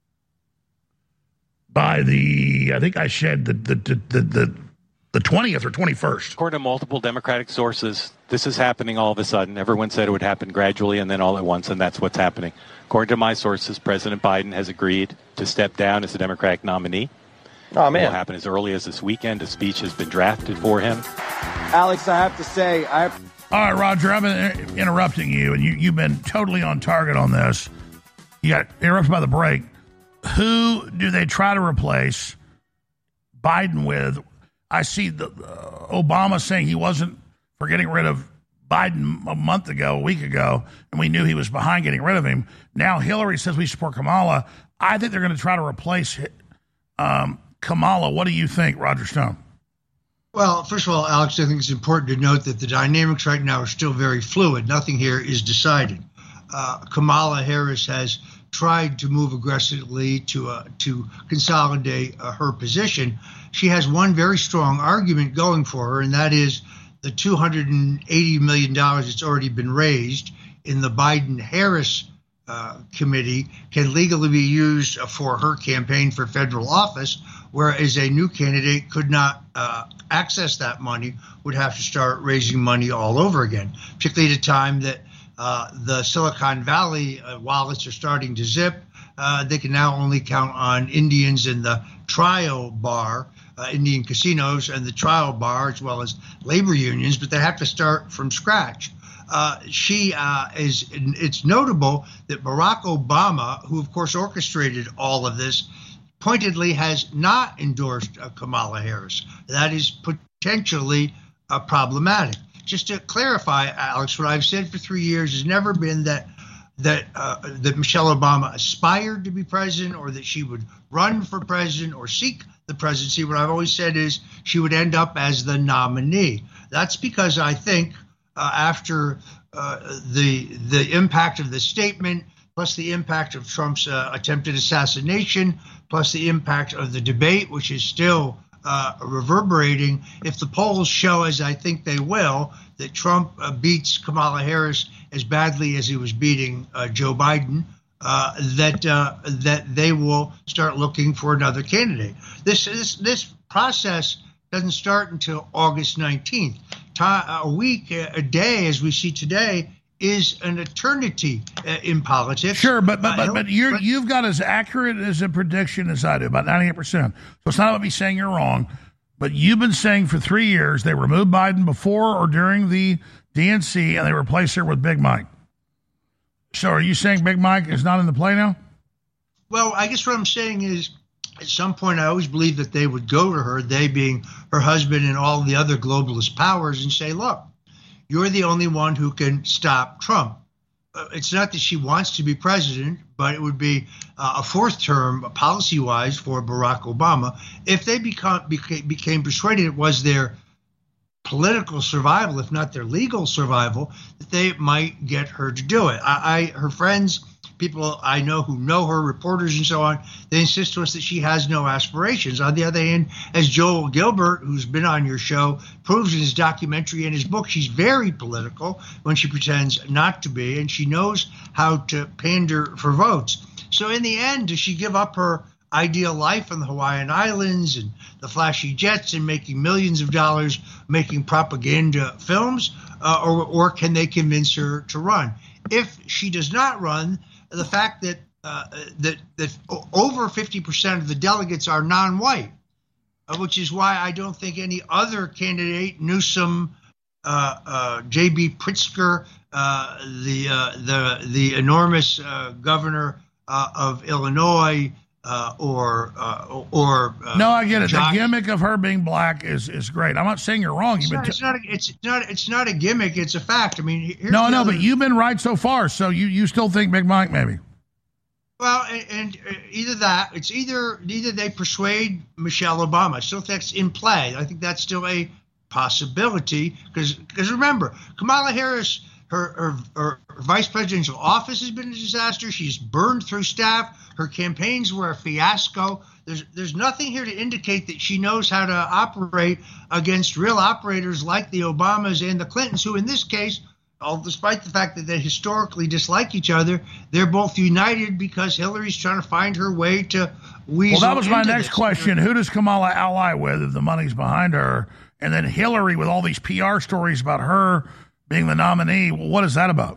Speaker 2: by the, I think I said the the the the, the twentieth or twenty-first.
Speaker 11: According to multiple Democratic sources, this is happening all of a sudden. Everyone said it would happen gradually and then all at once, and that's what's happening. According to my sources, President Biden has agreed to step down as the Democratic nominee.
Speaker 12: Oh, man.
Speaker 11: It will happen as early as this weekend. A speech has been drafted for him.
Speaker 12: Alex, I have to say, I have...
Speaker 2: All right, Roger, I've been interrupting you, and you, you've been totally on target on this. You got interrupted by the break. Who do they try to replace Biden with? I see the, uh, Obama saying he wasn't for getting rid of Biden a month ago, a week ago, and we knew he was behind getting rid of him. Now Hillary says we support Kamala. I think they're going to try to replace um, Kamala. What do you think, Roger Stone?
Speaker 7: Well, first of all, Alex, I think it's important to note that the dynamics right now are still very fluid. Nothing here is decided. Uh, Kamala Harris has tried to move aggressively to uh, to consolidate uh, her position. She has one very strong argument going for her, and that is the two hundred eighty million dollars that's already been raised in the Biden-Harris uh, committee can legally be used for her campaign for federal office, whereas a new candidate could not uh, access that money, would have to start raising money all over again, particularly at a time that uh, the Silicon Valley uh, wallets are starting to zip. Uh, they can now only count on Indians in the trial bar, uh, Indian casinos and the trial bar, as well as labor unions, but they have to start from scratch. Uh, she uh, is, it's notable that Barack Obama, who of course orchestrated all of this, pointedly has not endorsed uh, Kamala Harris. That is potentially uh, problematic. Just to clarify, Alex, what I've said for three years has never been that that uh, that Michelle Obama aspired to be president or that she would run for president or seek the presidency. What I've always said is she would end up as the nominee. That's because I think uh, after uh, the the impact of the statement, plus the impact of Trump's uh, attempted assassination, plus the impact of the debate, which is still uh, reverberating, if the polls show, as I think they will, that Trump uh, beats Kamala Harris as badly as he was beating uh, Joe Biden, uh, that uh, that they will start looking for another candidate. This this this process doesn't start until August nineteenth. A week, a day, as we see today, is an eternity uh, in politics.
Speaker 2: Sure, but but but,
Speaker 7: uh,
Speaker 2: but you're
Speaker 7: but,
Speaker 2: you've got as accurate as a prediction as I do, about ninety-eight percent. So it's not about me saying you're wrong, but you've been saying for three years they removed Biden before or during the D N C and they replaced her with Big Mike. So are you saying Big Mike is not in the play now?
Speaker 7: Well, I guess what I'm saying is, at some point, I always believed that they would go to her, they being her husband and all the other globalist powers, and say, look, you're the only one who can stop Trump. Uh, it's not that she wants to be president, but it would be uh, a fourth term policy-wise for Barack Obama. If they become, became, became persuaded it was their political survival, if not their legal survival, that they might get her to do it. I, I her friends, people I know who know her, reporters and so on, they insist to us that she has no aspirations. On the other hand, as Joel Gilbert, who's been on your show, proves in his documentary and his book, she's very political when she pretends not to be, and she knows how to pander for votes. So in the end, does she give up her ideal life on the Hawaiian Islands and the flashy jets and making millions of dollars making propaganda films, uh, or, or can they convince her to run? If she does not run, the fact that uh, that that over fifty percent of the delegates are non-white, uh, which is why I don't think any other candidate, Newsom, uh, uh, J B Pritzker, uh, the uh, the the enormous uh, governor uh, of Illinois, uh, or uh, or uh,
Speaker 2: no, I get it.
Speaker 7: Josh,
Speaker 2: the gimmick of her being black is is great. I'm not saying you're wrong.
Speaker 7: It's
Speaker 2: You've
Speaker 7: not,
Speaker 2: been
Speaker 7: it's, not a, it's not it's not a gimmick. It's a fact. I mean, here's
Speaker 2: no,
Speaker 7: the
Speaker 2: no,
Speaker 7: other,
Speaker 2: but you've been right so far. So you, you still think Big Mike maybe?
Speaker 7: Well, and, and either that, it's either either they persuade Michelle Obama. I still think that's in play. I think that's still a possibility because because remember, Kamala Harris, her, her her vice presidential office has been a disaster. She's burned through staff. Her campaigns were a fiasco. There's there's nothing here to indicate that she knows how to operate against real operators like the Obamas and the Clintons, who in this case, all despite the fact that they historically dislike each other, they're both united because Hillary's trying to find her way to weasel.
Speaker 2: Well, that was my
Speaker 7: into
Speaker 2: next
Speaker 7: this.
Speaker 2: question. Who does Kamala ally with if the money's behind her? And then Hillary with all these P R stories about her being the nominee. Well, what is that about?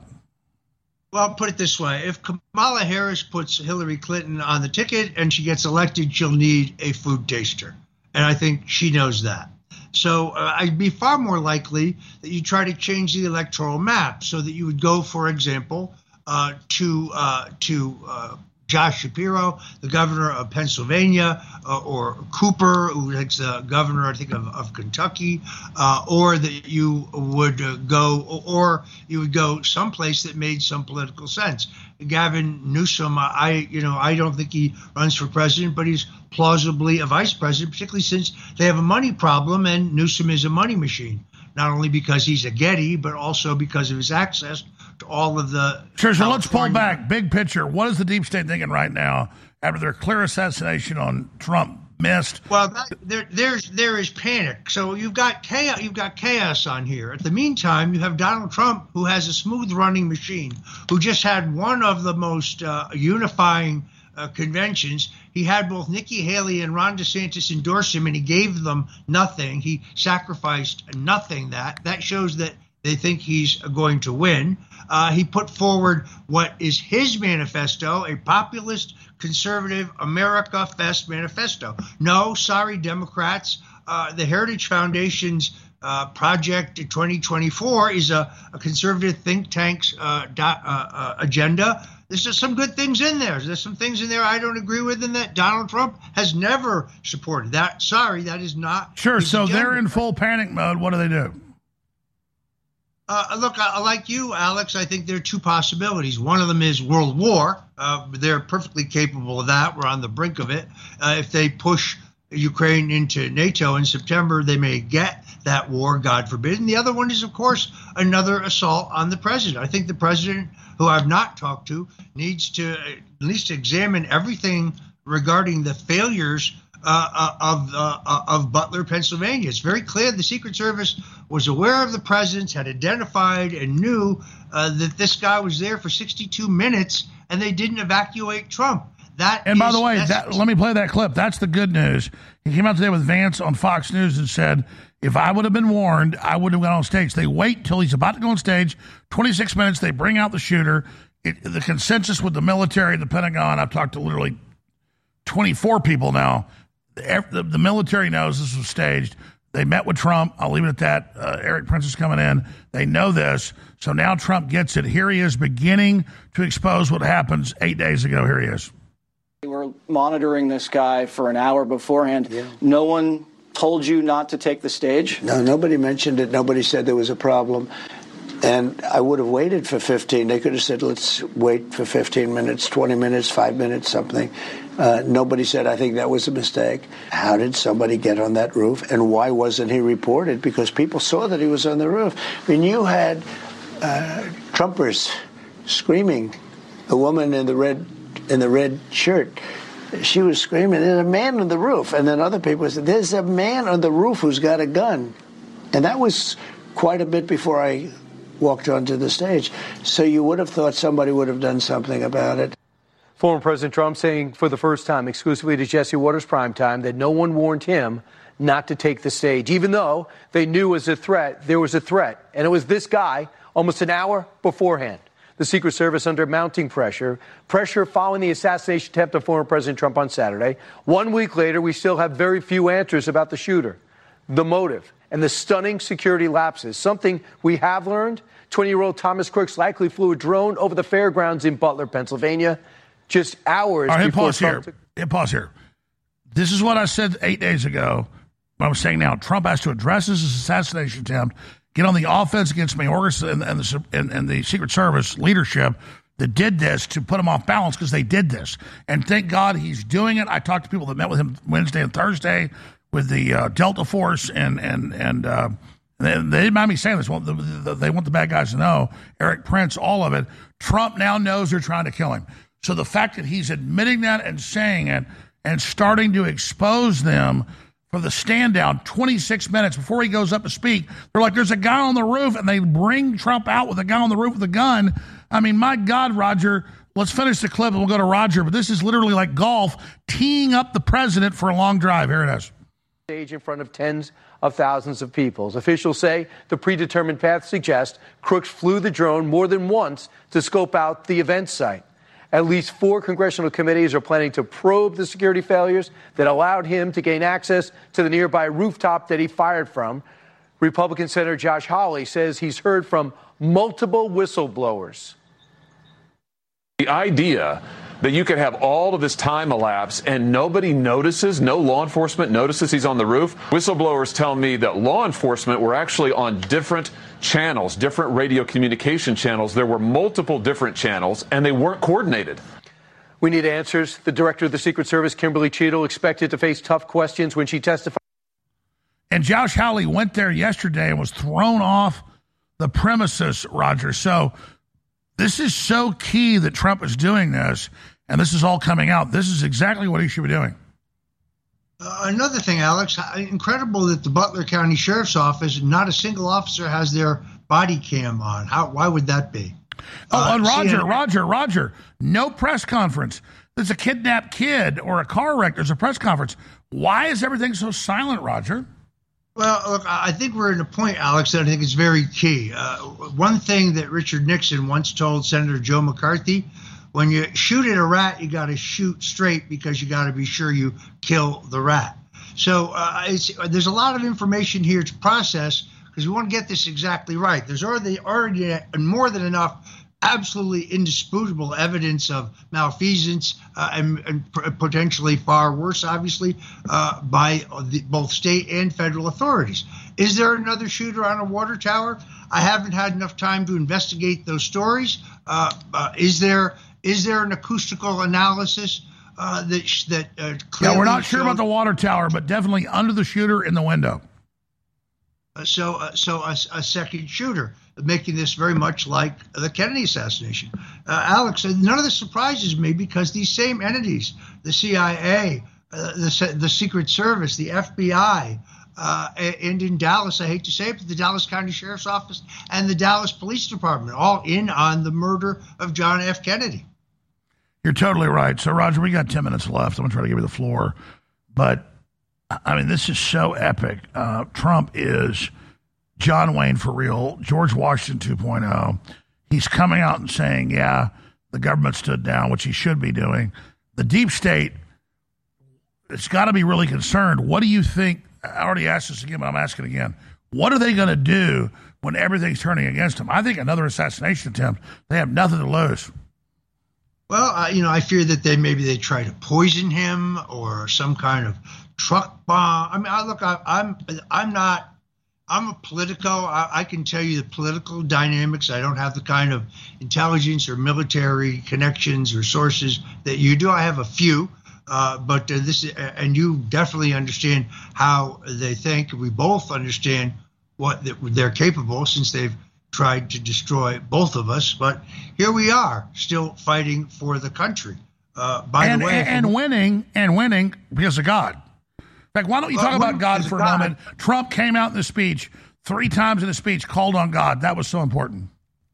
Speaker 7: Well, put it this way. If Kamala Harris puts Hillary Clinton on the ticket and she gets elected, she'll need a food taster. And I think she knows that. So uh, I'd be far more likely that you try to change the electoral map so that you would go, for example, uh, to uh, to uh, Josh Shapiro, the governor of Pennsylvania, uh, or Cooper, who is the governor, I think, of, of Kentucky, uh, or that you would uh, go, or you would go someplace that made some political sense. Gavin Newsom, I, you know, I don't think he runs for president, but he's plausibly a vice president, particularly since they have a money problem, and Newsom is a money machine, not only because he's a Getty, but also because of his access to all of the.
Speaker 2: Sure, so let's pull back. Big picture. What is the deep state thinking right now after their clear assassination on Trump missed?
Speaker 7: Well, that, there, there's there is panic. So you've got chaos. You've got chaos on here. At the meantime, you have Donald Trump, who has a smooth running machine, who just had one of the most uh, unifying uh, conventions. He had both Nikki Haley and Ron DeSantis endorse him, and he gave them nothing. He sacrificed nothing. That that shows that they think he's going to win. Uh, he put forward what is his manifesto, a populist, conservative, America Fest manifesto. No, sorry, Democrats. Uh, the Heritage Foundation's uh, Project twenty twenty-four is a, a conservative think tank's uh, do, uh, uh, agenda. There's just some good things in there. There's some things in there I don't agree with and that Donald Trump has never supported. That Sorry, that is not.
Speaker 2: Sure, so
Speaker 7: agenda.
Speaker 2: They're in full panic mode. What do they do?
Speaker 7: Uh, look, I, like you, Alex, I think there are two possibilities. One of them is world war. Uh, they're perfectly capable of that. We're on the brink of it. Uh, if they push Ukraine into NATO in September, they may get that war, God forbid. And the other one is, of course, another assault on the president. I think the president, who I've not talked to, needs to at least examine everything regarding the failures Uh, of uh, of Butler, Pennsylvania. It's very clear the Secret Service was aware of the presence, had identified and knew uh, that this guy was there for sixty-two minutes, and they didn't evacuate Trump. That
Speaker 2: and by
Speaker 7: is,
Speaker 2: the way, that, let me play that clip. That's the good news. He came out today with Vance on Fox News and said, if I would have been warned, I wouldn't have gone on stage. They wait till he's about to go on stage, twenty-six minutes, they bring out the shooter. It, the consensus with the military and the Pentagon, I've talked to literally twenty-four people now. The, the military knows this was staged. They met with Trump. I'll leave it at that. Uh, Eric Prince is coming in. They know this. So now Trump gets it. Here he is beginning to expose what happens eight days ago. Here he is.
Speaker 13: We were monitoring this guy for an hour beforehand.
Speaker 14: Yeah.
Speaker 13: No one told you not to take the stage?
Speaker 14: No, nobody mentioned it. Nobody said there was a problem. And I would have waited for fifteen. They could have said, let's wait for fifteen minutes, twenty minutes, five minutes, something. Uh, nobody said, I think that was a mistake. How did somebody get on that roof? And why wasn't he reported? Because people saw that he was on the roof. I mean, you had uh, Trumpers screaming. A woman in the red in the red shirt, she was screaming, there's a man on the roof. And then other people said, there's a man on the roof who's got a gun. And that was quite a bit before I walked onto the stage. So you would have thought somebody would have done something about it.
Speaker 15: Former President Trump saying for the first time exclusively to Jesse Watters Primetime that no one warned him not to take the stage, even though they knew it was a threat, there was a threat. And it was this guy almost an hour beforehand. The Secret Service under mounting pressure, pressure following the assassination attempt of former President Trump on Saturday. One week later, we still have very few answers about the shooter, the motive, and the stunning security lapses. Something we have learned, twenty-year-old Thomas Crooks likely flew a drone over the fairgrounds in Butler, Pennsylvania, just hours
Speaker 2: All right,
Speaker 15: before
Speaker 2: pause
Speaker 15: Trump
Speaker 2: here.
Speaker 15: took-
Speaker 2: Hit pause here. This is what I said eight days ago. What I'm saying now, Trump has to address this assassination attempt, get on the offense against Mayorkas and, and, the, and, and the Secret Service leadership that did this to put him off balance because they did this. And thank God he's doing it. I talked to people that met with him Wednesday and Thursday with the uh, Delta Force, and and and uh, they, they didn't mind me saying this. Well, the, the, they want the bad guys to know. Eric Prince, all of it. Trump now knows they're trying to kill him. So the fact that he's admitting that and saying it and starting to expose them for the stand down twenty-six minutes before he goes up to speak, they're like, there's a guy on the roof, and they bring Trump out with a guy on the roof with a gun. I mean, my God, Roger, let's finish the clip and we'll go to Roger. But this is literally like golf, teeing up the president for a long drive. Here it is.
Speaker 15: Stage in front of tens of thousands of people. Officials say the predetermined path suggests Crooks flew the drone more than once to scope out the event site. At least four congressional committees are planning to probe the security failures that allowed him to gain access to the nearby rooftop that he fired from. Republican Senator Josh Hawley says he's heard from multiple whistleblowers.
Speaker 16: The idea that you could have all of this time elapse and nobody notices, no law enforcement notices he's on the roof. Whistleblowers tell me that law enforcement were actually on different channels, different radio communication channels. There were multiple different channels, and they weren't coordinated.
Speaker 15: We need answers. The director of the Secret Service, Kimberly Cheadle, expected to face tough questions when she testified.
Speaker 2: And Josh Hawley went there yesterday and was thrown off the premises, Roger. So This is so key that Trump is doing this, and this is all coming out. This is exactly what he should be doing.
Speaker 7: Uh, another thing, Alex, incredible that the Butler County Sheriff's Office, not a single officer has their body cam on. How? Why would that be?
Speaker 2: Oh,
Speaker 7: Uh,
Speaker 2: and Roger,
Speaker 7: C N N
Speaker 2: Roger, Roger, no press conference. There's a kidnapped kid or a car wreck. There's a press conference. Why is everything so silent, Roger?
Speaker 7: Well, look, I think we're at a point, Alex, that I think is very key. Uh, one thing that Richard Nixon once told Senator Joe McCarthy, when you shoot at a rat, you got to shoot straight because you got to be sure you kill the rat. So uh, it's, there's a lot of information here to process because we want to get this exactly right. There's already, already more than enough absolutely indisputable evidence of malfeasance uh, and, and p- potentially far worse, obviously, uh, by the, both state and federal authorities. Is there another shooter on a water tower? I haven't had enough time to investigate those stories. Uh, uh, is there is there an acoustical analysis uh, that sh- that uh, clearly
Speaker 2: Yeah, we're not sure
Speaker 7: showed-
Speaker 2: about the water tower, but definitely under the shooter in the window.
Speaker 7: Uh, so, uh, so a, a second shooter, making this very much like the Kennedy assassination. Uh, Alex, none of this surprises me because these same entities, the C I A, uh, the, the Secret Service, the F B I, uh, and in Dallas, I hate to say it, but the Dallas County Sheriff's Office and the Dallas Police Department, all in on the murder of John F. Kennedy.
Speaker 2: You're totally right. So, Roger, we got ten minutes left. I'm going to try to give you the floor. But, I mean, this is so epic. Uh, Trump is John Wayne for real, George Washington two point oh. He's coming out and saying, yeah, the government stood down, which he should be doing. The deep state, it's got to be really concerned. What do you think? I already asked this again, but I'm asking again. What are they going to do when everything's turning against them? I think another assassination attempt, they have nothing to lose.
Speaker 7: Well, uh, you know, I fear that they maybe they try to poison him or some kind of truck bomb. I mean, I, look, I, I'm I'm not. I'm a politico. I, I can tell you the political dynamics. I don't have the kind of intelligence or military connections or sources that you do. I have a few, uh, but uh, this and you definitely understand how they think. We both understand what they're capable since they've tried to destroy both of us. But here we are, still fighting for the country. Uh, by
Speaker 2: and,
Speaker 7: the way,
Speaker 2: and, and winning and winning because of God. In fact, why don't you talk
Speaker 7: well,
Speaker 2: about God for a
Speaker 7: God.
Speaker 2: moment? Trump came out in the speech, three times in the speech, called on God. That was so important.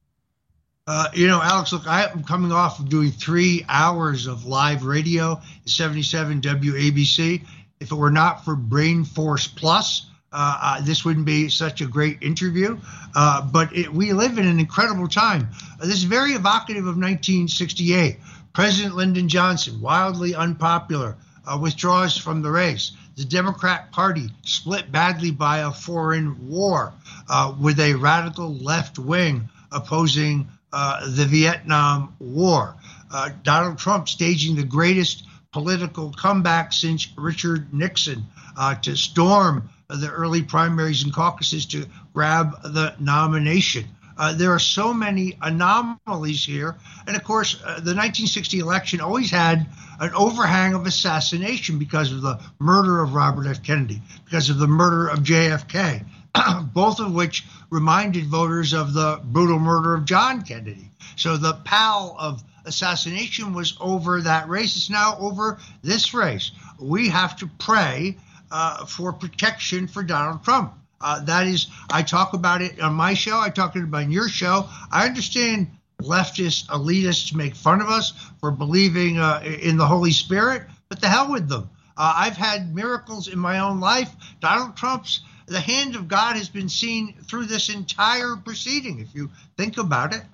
Speaker 7: Uh, you know, Alex, look, I am coming off of doing three hours of live radio at seventy-seven W A B C. If it were not for Brain Force Plus, uh, uh, this wouldn't be such a great interview. Uh, but it, we live in an incredible time. Uh, this is very evocative of nineteen sixty-eight. President Lyndon Johnson, wildly unpopular, uh, withdraws from the race. The Democrat Party split badly by a foreign war uh, with a radical left wing opposing uh, the Vietnam War. Uh, Donald Trump staging the greatest political comeback since Richard Nixon uh, to storm the early primaries and caucuses to grab the nomination. Uh, there are so many anomalies here. And of course, uh, the nineteen sixty election always had an overhang of assassination because of the murder of Robert F. Kennedy, because of the murder of J F K, both of which reminded voters of the brutal murder of John Kennedy. So the pall of assassination was over that race. It's now over this race. We have to pray uh, for protection for Donald Trump. Uh, that is, I talk about it on my show. I talk about it on your show. I understand leftist elitists make fun of us for believing uh, in the Holy Spirit, but the hell with them. Uh, I've had miracles in my own life. Donald Trump's, the hand of God has been seen through this entire proceeding, if you think about it.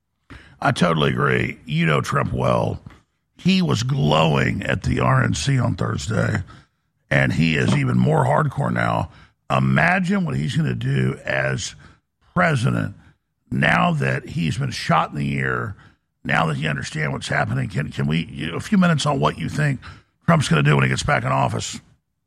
Speaker 2: I totally agree. You know Trump well. He was glowing at the R N C on Thursday, and he is even more hardcore now. Imagine what he's going to do as president now that he's been shot in the ear, now that he understands what's happening. Can can we, you know, a few minutes on what you think Trump's going to do when he gets back in office?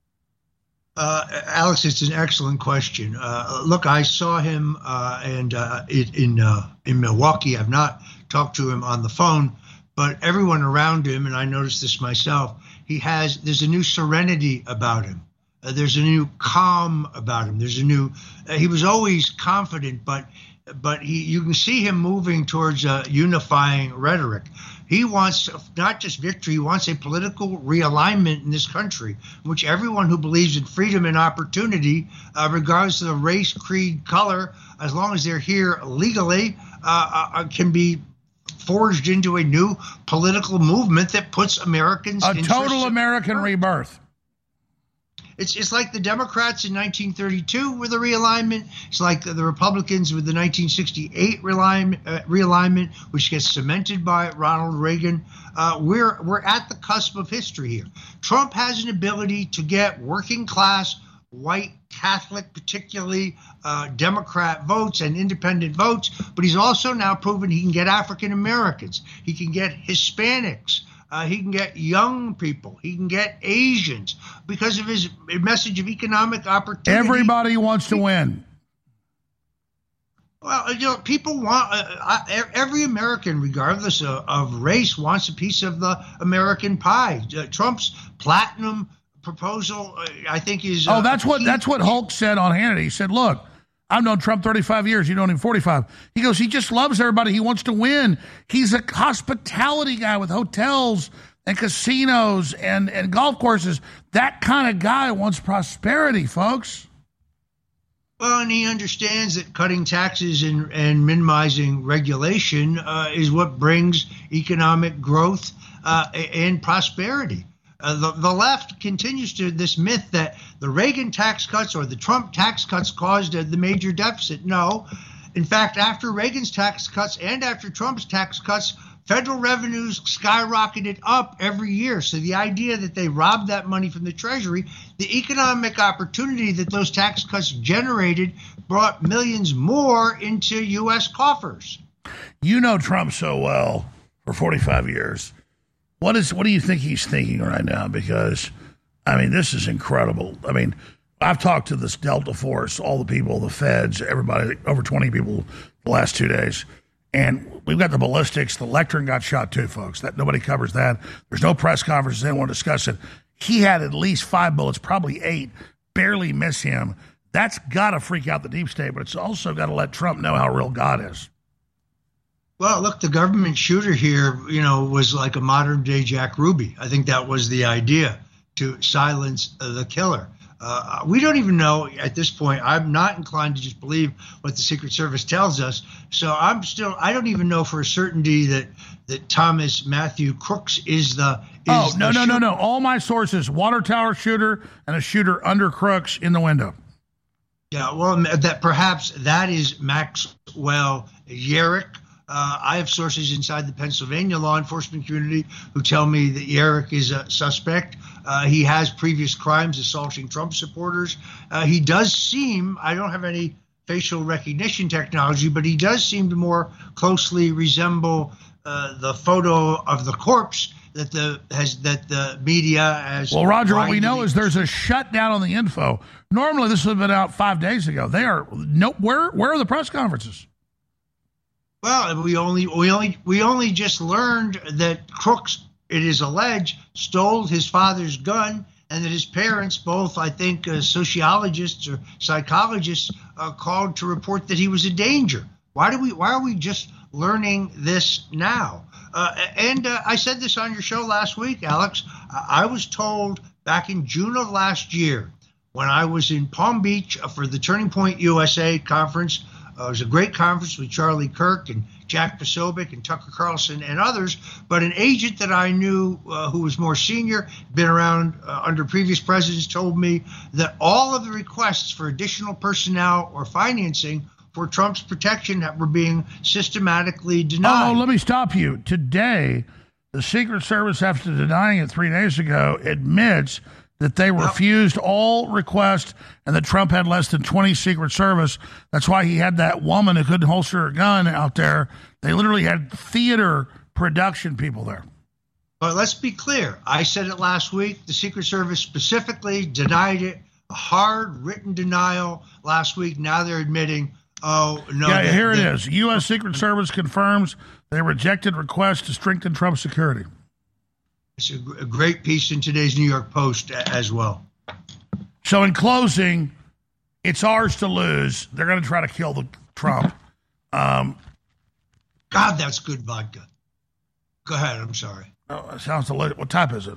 Speaker 7: Uh, Alex, it's an excellent question. Uh, look, I saw him uh, and uh, it, in uh, in Milwaukee. I've not talked to him on the phone, but everyone around him, and I noticed this myself, he has there's a new serenity about him. Uh, there's a new calm about him. There's a new. Uh, he was always confident, but but he, you can see him moving towards a unifying rhetoric. He wants not just victory, he wants a political realignment in this country, in which everyone who believes in freedom and opportunity, uh, regardless of the race, creed, color, as long as they're here legally, uh, uh, can be forged into a new political movement that puts Americans
Speaker 2: a total American rebirth.
Speaker 7: It's it's like the Democrats in nineteen thirty-two with the realignment. It's like the, the Republicans with the nineteen sixty-eight realignment, uh, realignment, which gets cemented by Ronald Reagan. Uh, we're we're at the cusp of history here. Trump has an ability to get working class, white, Catholic, particularly uh, Democrat votes and independent votes, but he's also now proven he can get African Americans. He can get Hispanics. Uh, he can get young people. He can get Asians because of his message of economic opportunity.
Speaker 2: Everybody wants to win.
Speaker 7: Well, you know, people want uh, every American, regardless of, of race, wants a piece of the American pie. Uh, Trump's platinum proposal, uh, I think, is. Uh,
Speaker 2: oh, that's what that's what Hulk said on Hannity. He said, "Look, I've known Trump thirty-five years. You know him forty-five. He goes, he just loves everybody. He wants to win. He's a hospitality guy with hotels and casinos and, and golf courses. That kind of guy wants prosperity, folks."
Speaker 7: Well, and he understands that cutting taxes and, and minimizing regulation uh, is what brings economic growth uh, and prosperity. Uh, the, the left continues to this myth that the Reagan tax cuts or the Trump tax cuts caused uh, the major deficit. No. In fact, after Reagan's tax cuts and after Trump's tax cuts, federal revenues skyrocketed up every year. So the idea that they robbed that money from the Treasury, the economic opportunity that those tax cuts generated brought millions more into U S coffers.
Speaker 2: You know Trump so well for forty-five years. What is what do you think he's thinking right now? Because, I mean, this is incredible. I mean, I've talked to this Delta Force, all the people, the feds, everybody, over twenty people the last two days. And we've got the ballistics. The lectern got shot too, folks. That nobody covers that. There's no press conferences. They won't discuss it. He had at least five bullets, probably eight, barely miss him. That's got to freak out the deep state, but it's also got to let Trump know how real God is.
Speaker 7: Well, look, the government shooter here, you know, was like a modern day Jack Ruby. I think that was the idea, to silence uh, the killer. Uh, we don't even know at this point. I'm not inclined to just believe what the Secret Service tells us. So I'm still, I don't even know for a certainty that, that Thomas Matthew Crooks is the. Is
Speaker 2: oh, no,
Speaker 7: the
Speaker 2: no,
Speaker 7: shooter.
Speaker 2: no, no. All my sources, water tower shooter and a shooter under Crooks in the window.
Speaker 7: Yeah, well, that perhaps that is Maxwell Yerrick. Uh, I have sources inside the Pennsylvania law enforcement community who tell me that Yerrick is a suspect. Uh, he has previous crimes assaulting Trump supporters. Uh, he does seem, I don't have any facial recognition technology, but he does seem to more closely resemble uh, the photo of the corpse that the has that the media has.
Speaker 2: Well, Roger, what we know is there's a shutdown on the info. Normally, this would have been out five days ago. They are no. Where where are the press conferences?
Speaker 7: Well, we only we only we only just learned that Crooks, it is alleged, stole his father's gun, and that his parents, both I think uh, sociologists or psychologists, uh, called to report that he was a danger. Why do we? Why are we just learning this now? Uh, and uh, I said this on your show last week, Alex. I was told back in June of last year when I was in Palm Beach for the Turning Point U S A conference. Uh, it was a great conference with Charlie Kirk and Jack Posobiec and Tucker Carlson and others. But an agent that I knew uh, who was more senior, been around uh, under previous presidents, told me that all of the requests for additional personnel or financing for Trump's protection were being systematically denied.
Speaker 2: Oh, let me stop you. Today, the Secret Service, after denying it three days ago, admits that they refused all requests and that Trump had less than twenty Secret Service. That's why he had that woman who couldn't holster a gun out there. They literally had theater production people there.
Speaker 7: But let's be clear. I said it last week. The Secret Service specifically denied it. A hard written denial last week. Now they're admitting, oh, no.
Speaker 2: Yeah,
Speaker 7: they,
Speaker 2: here
Speaker 7: they,
Speaker 2: it is. U S. Secret Service confirms they rejected requests to strengthen Trump's security.
Speaker 7: It's a, a great piece in today's New York Post as well.
Speaker 2: So in closing, it's ours to lose. They're going to try to kill the Trump. Um,
Speaker 7: God, that's good vodka. Go ahead. I'm sorry.
Speaker 2: Oh, it sounds delicious. What type is it?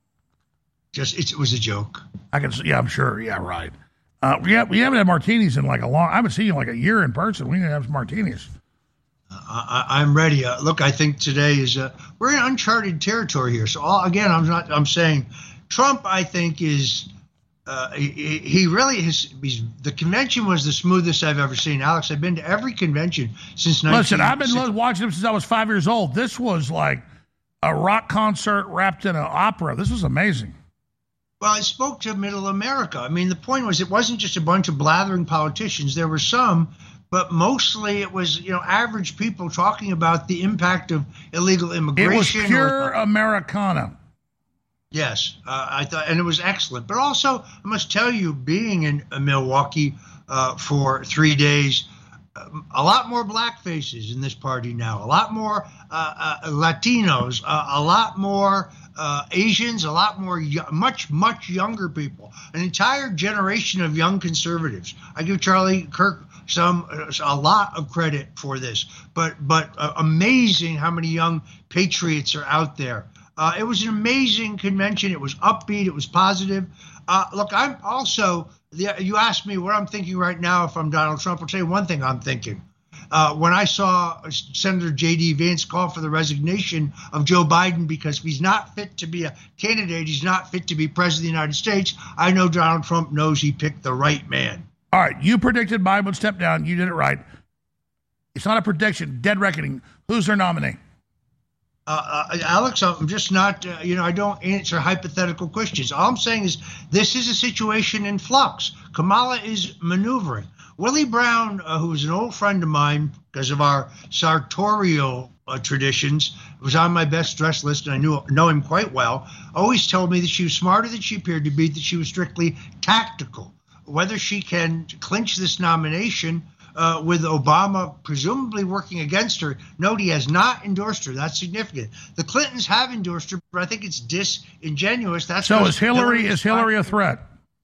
Speaker 7: Just it's, it was a joke.
Speaker 2: I can. Yeah, I'm sure. Yeah, right. Uh, we have, we haven't had martinis in like a long. I haven't seen you in like a year in person. We need to have some martinis.
Speaker 7: Uh, I, I'm ready. Uh, look, I think today is uh, we're in uncharted territory here. So all, again, I'm not. I'm saying Trump. I think is uh, he, he really has. He's, the convention was the smoothest I've ever seen. Alex, I've been to every convention since.
Speaker 2: Listen, I've been watching him since I was five years old. This was like a rock concert wrapped in an opera. This was amazing.
Speaker 7: Well, it spoke to middle America. I mean, the point was it wasn't just a bunch of blathering politicians. There were some, but mostly it was, you know, average people talking about the impact of illegal immigration.
Speaker 2: It was pure
Speaker 7: or,
Speaker 2: Americana.
Speaker 7: Yes, uh, I thought, and it was excellent. But also, I must tell you, being in uh, Milwaukee uh, for three days, uh, a lot more black faces in this party now, a lot more uh, uh, Latinos, uh, a lot more uh, Asians, a lot more, y- much, much younger people, an entire generation of young conservatives. I give Charlie Kirk some, uh, a lot of credit for this, but, but uh, amazing how many young patriots are out there. Uh, it was an amazing convention. It was upbeat. It was positive. Uh, look, I'm also, the, you asked me what I'm thinking right now if I'm Donald Trump. I'll tell you one thing I'm thinking. Uh, when I saw Senator J D. Vance call for the resignation of Joe Biden because he's not fit to be a candidate, he's not fit to be president of the United States, I know Donald Trump knows he picked the right man.
Speaker 2: All right, you predicted Biden would step down. You did it right. It's not a prediction, dead reckoning. Who's their nominee?
Speaker 7: Uh, uh, Alex, I'm just not, uh, you know, I don't answer hypothetical questions. All I'm saying is this is a situation in flux. Kamala is maneuvering. Willie Brown, uh, who is an old friend of mine because of our sartorial uh, traditions, was on my best dressed list, and I knew know him quite well, always told me that she was smarter than she appeared to be, that she was strictly tactical. Whether she can clinch this nomination Uh, with Obama presumably working against her. Note he has not endorsed her. That's significant. The Clintons have endorsed her, but I think it's disingenuous. That's
Speaker 2: so is Hillary,
Speaker 7: Hillary
Speaker 2: is Hillary a threat?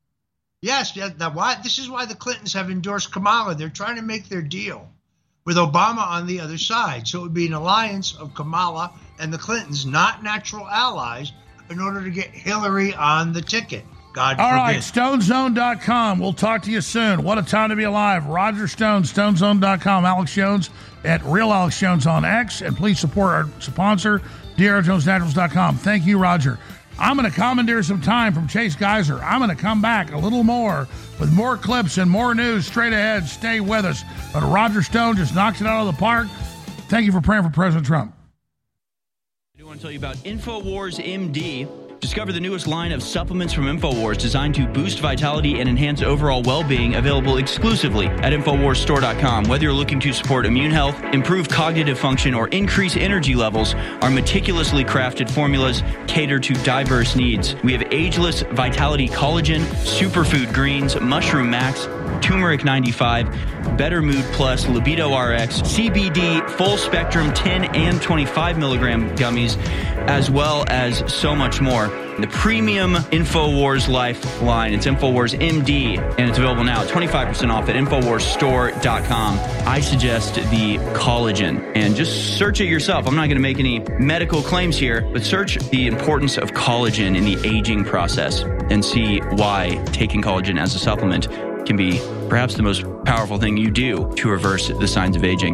Speaker 7: Yes. Yeah, that why, this is why the Clintons have endorsed Kamala. They're trying to make their deal with Obama on the other side. So it would be an alliance of Kamala and the Clintons, not natural allies, in order to get Hillary on the ticket. God
Speaker 2: All
Speaker 7: forbid.
Speaker 2: right, stone zone dot com. We'll talk to you soon. What a time to be alive. Roger Stone, stone zone dot com. Alex Jones at Real Alex Jones on X. And please support our sponsor, D R Jones Naturals dot com. Thank you, Roger. I'm going to commandeer some time from Chase Geiser. I'm going to come back a little more with more clips and more news straight ahead. Stay with us. But Roger Stone just knocks it out of the park. Thank you for praying for President Trump.
Speaker 5: I do want to tell you about InfoWars M D. Discover the newest line of supplements from InfoWars designed to boost vitality and enhance overall well-being, available exclusively at InfoWars Store dot com. Whether you're looking to support immune health, improve cognitive function, or increase energy levels, our meticulously crafted formulas cater to diverse needs. We have ageless vitality collagen, superfood greens, mushroom max, turmeric ninety-five, Better Mood Plus, Libido R X, C B D, full spectrum ten and twenty-five milligram gummies, as well as so much more. The premium InfoWars Life line. It's InfoWars M D, and it's available now, twenty-five percent off at InfoWars Store dot com. I suggest the collagen, and just search it yourself. I'm not going to make any medical claims here, but search the importance of collagen in the aging process and see why taking collagen as a supplement can be perhaps the most powerful thing you do to reverse the signs of aging.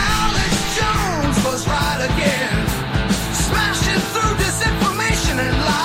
Speaker 17: Smashing through disinformation and lies.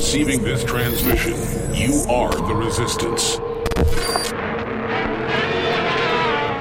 Speaker 1: receiving this transmission, you are the resistance.